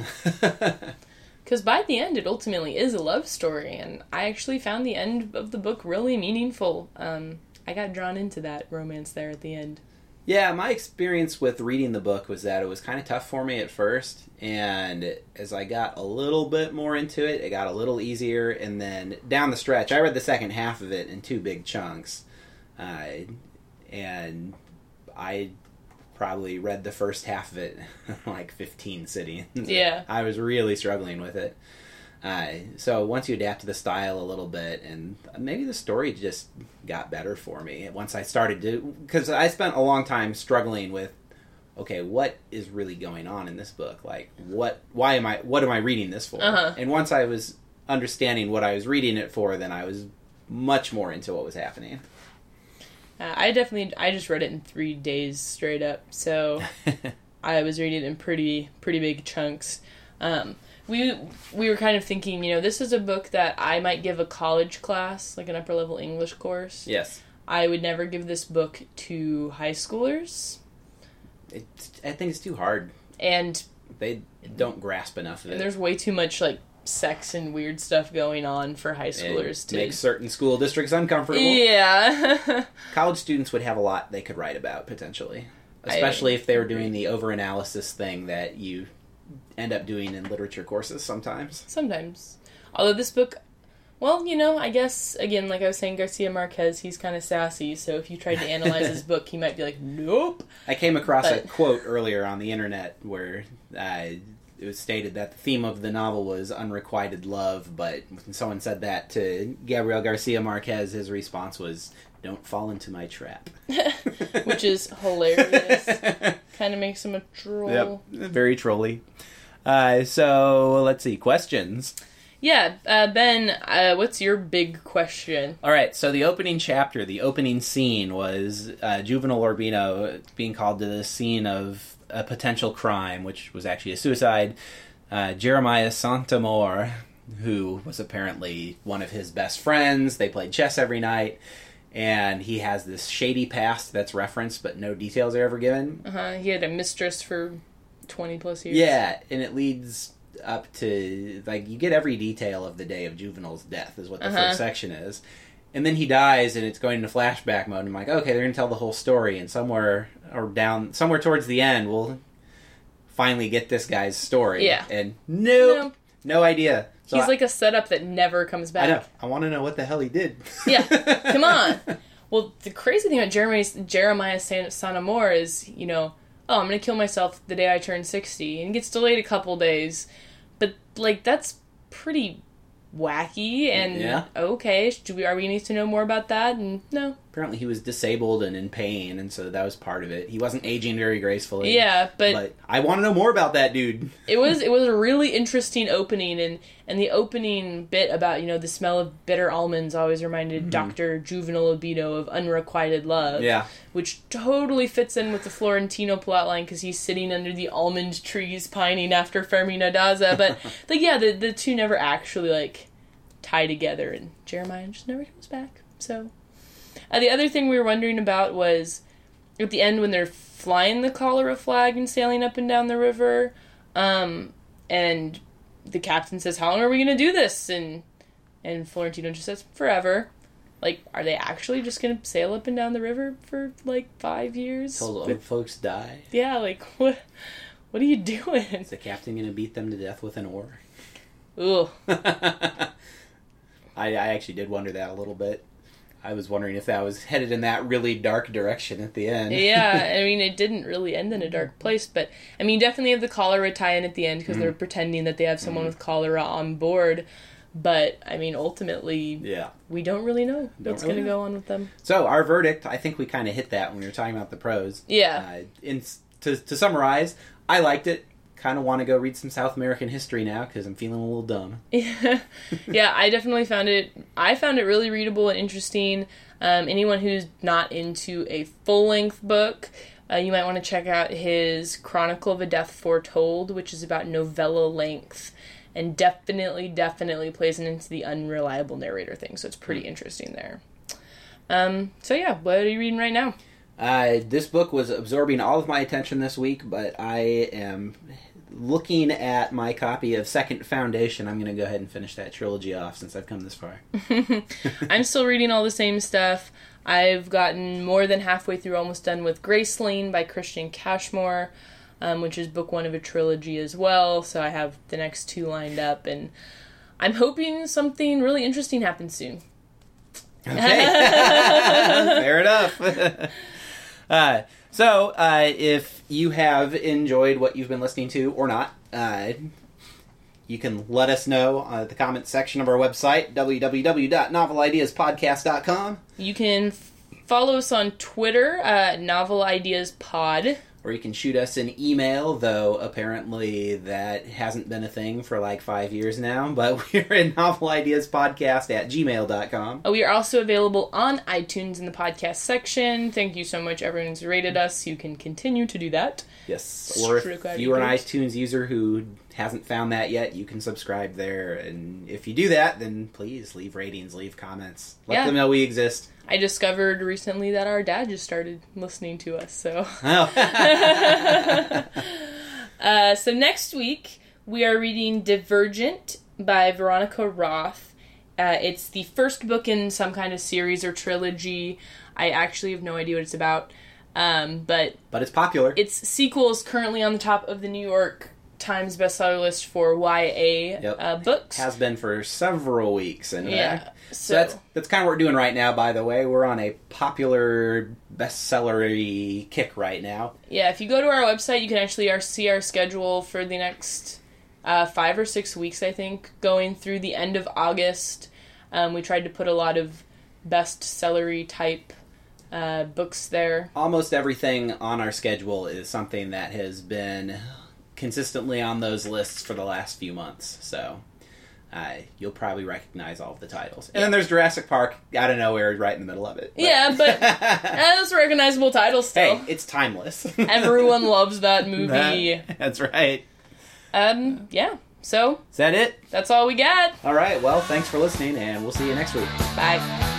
Because by the end, it ultimately is a love story, and I actually found the end of the book really meaningful. Um, I got drawn into that romance there at the end. Yeah, my experience with reading the book was that it was kind of tough for me at first, and as I got a little bit more into it, it got a little easier, and then down the stretch, I read the second half of it in two big chunks, uh, and I probably read the first half of it like fifteen sittings. Yeah. I was really struggling with it. Uh, so once you adapt to the style a little bit, and maybe the story just got better for me once I started to, because I spent a long time struggling with, okay, what is really going on in this book? Like, what, why am I, what am I reading this for? Uh-huh. And once I was understanding what I was reading it for, then I was much more into what was happening. Uh, I definitely, I just read it in three days straight up, so I was reading it in pretty, pretty big chunks. Um, we we were kind of thinking, you know, this is a book that I might give a college class, like an upper level English course. Yes. I would never give this book to high schoolers. It, I think it's too hard. And they don't grasp enough of it. And there's way too much, like, sex and weird stuff going on for high schoolers it to... makes certain school districts uncomfortable. Yeah. College students would have a lot they could write about, potentially. Especially I if they were doing the over-analysis thing that you end up doing in literature courses sometimes. Sometimes. Although this book, Well, you know, I guess, again, like I was saying, Garcia Marquez, he's kind of sassy, so if you tried to analyze his book, he might be like, nope. I came across But- a quote earlier on the internet where uh, it was stated that the theme of the novel was unrequited love, but when someone said that to Gabriel Garcia Marquez, his response was, don't fall into my trap. Which is hilarious. Kind of makes him a troll. Yep, very trolly. Uh, so, let's see, questions. Yeah, uh, Ben, uh, what's your big question? All right, so the opening chapter, the opening scene was uh, Juvenal Urbino being called to the scene of a potential crime, which was actually a suicide. Uh, Jeremiah Santamor, who was apparently one of his best friends, they played chess every night, and he has this shady past that's referenced, but no details are ever given. Uh-huh, he had a mistress for twenty plus years. Yeah, and it leads up to, like, you get every detail of the day of Juvenal's death, is what the Uh-huh. first section is. And then he dies, and it's going into flashback mode. And I'm like, okay, they're going to tell the whole story, and somewhere or down, somewhere towards the end, we'll finally get this guy's story. Yeah. And nope, No. no idea. So He's I, like a setup that never comes back. I know. I want to know what the hell he did. Yeah, come on. Well, the crazy thing about Jeremiah, Jeremiah San- Santamor is, you know, oh, I'm going to kill myself the day I turn sixty, and it gets delayed a couple days. But, like, that's pretty wacky, and Yeah. okay, do we, are we need to know more about that? And no. Apparently he was disabled and in pain, and so that was part of it. He wasn't aging very gracefully. Yeah, but, But I want to know more about that dude. it was it was a really interesting opening, and, and the opening bit about, you know, the smell of bitter almonds always reminded Mm-hmm. Doctor Juvenal Urbino of Unrequited Love. Yeah. Which totally fits in with the Florentino plotline because he's sitting under the almond trees pining after Fermina Daza. But, like, yeah, the, the two never actually, like, tie together, and Jeremiah just never comes back. So, uh, the other thing we were wondering about was at the end when they're flying the cholera flag and sailing up and down the river, um, and the captain says, how long are we going to do this? And, and Florentino just says, forever. Like, are they actually just going to sail up and down the river for, like, five years? Till old With- folks die. yeah, like, what What are you doing? Is the captain going to beat them to death with an oar? Ugh. I, I actually did wonder that a little bit. I was wondering if that was headed in that really dark direction at the end. Yeah, I mean, it didn't really end in a dark place, but, I mean, definitely have the cholera tie-in at the end, because Mm. they're pretending that they have someone with cholera on board, but, I mean, ultimately, Yeah. we don't really know what's really going to know. go on with them. So, our verdict, I think we kind of hit that when we were talking about the pros. Yeah. Uh, in, to, to summarize, I liked it. Kind of want to go read some South American history now, because I'm feeling a little dumb. Yeah, yeah, I definitely found it, I found it really readable and interesting. Um, anyone who's not into a full-length book, uh, you might want to check out his Chronicle of a Death Foretold, which is about novella length, and definitely, definitely plays into the unreliable narrator thing, so it's pretty interesting there. Um, so yeah, what are you reading right now? Uh, this book was absorbing all of my attention this week, but I am looking at my copy of Second Foundation. I'm going to go ahead and finish that trilogy off since I've come this far. I'm still reading all the same stuff. I've gotten more than halfway through, almost done with Graceling by Christian Cashmore, um, which is book one of a trilogy as well, so I have the next two lined up, and I'm hoping something really interesting happens soon. Okay. Fair enough. uh, so, uh, if you have enjoyed what you've been listening to or not, uh, you can let us know uh, at the comments section of our website, w w w dot novel ideas podcast dot com. You can f- follow us on Twitter, uh, Novel Ideas Pod. Or you can shoot us an email, though apparently that hasn't been a thing for like five years now. But we're at novelideaspodcast at gmail dot com. Uh, We are also available on iTunes in the podcast section. Thank you so much, everyone who's rated us. You can continue to do that. Yes. Or Stroke out if you're an your iTunes user who hasn't found that yet, you can subscribe there. And if you do that, then please leave ratings, leave comments. Let Yeah. them know we exist. I discovered recently that our dad just started listening to us, so... Oh. uh, so next week, we are reading Divergent by Veronica Roth. Uh, it's the first book in some kind of series or trilogy. I actually have no idea what it's about, um, but But it's popular. its sequel is currently on the top of the New York Times bestseller list for Y A Yep. uh, books. Has been for several weeks. And Yeah, uh, so, so- that's that's kind of what we're doing right now, by the way. We're on a popular bestsellery kick right now. Yeah, if you go to our website, you can actually our, see our schedule for the next uh, five or six weeks, I think, going through the end of August. Um, we tried to put a lot of bestsellery type uh, books there. Almost everything on our schedule is something that has been consistently on those lists for the last few months. So uh, you'll probably recognize all of the titles. And then there's Jurassic Park out of nowhere right in the middle of it. But... Yeah, but that's a recognizable title still. Hey, it's timeless. Everyone loves that movie. That- that's right. Um, yeah. So Is that it? that's all we got. All right. Well, thanks for listening, and we'll see you next week. Bye.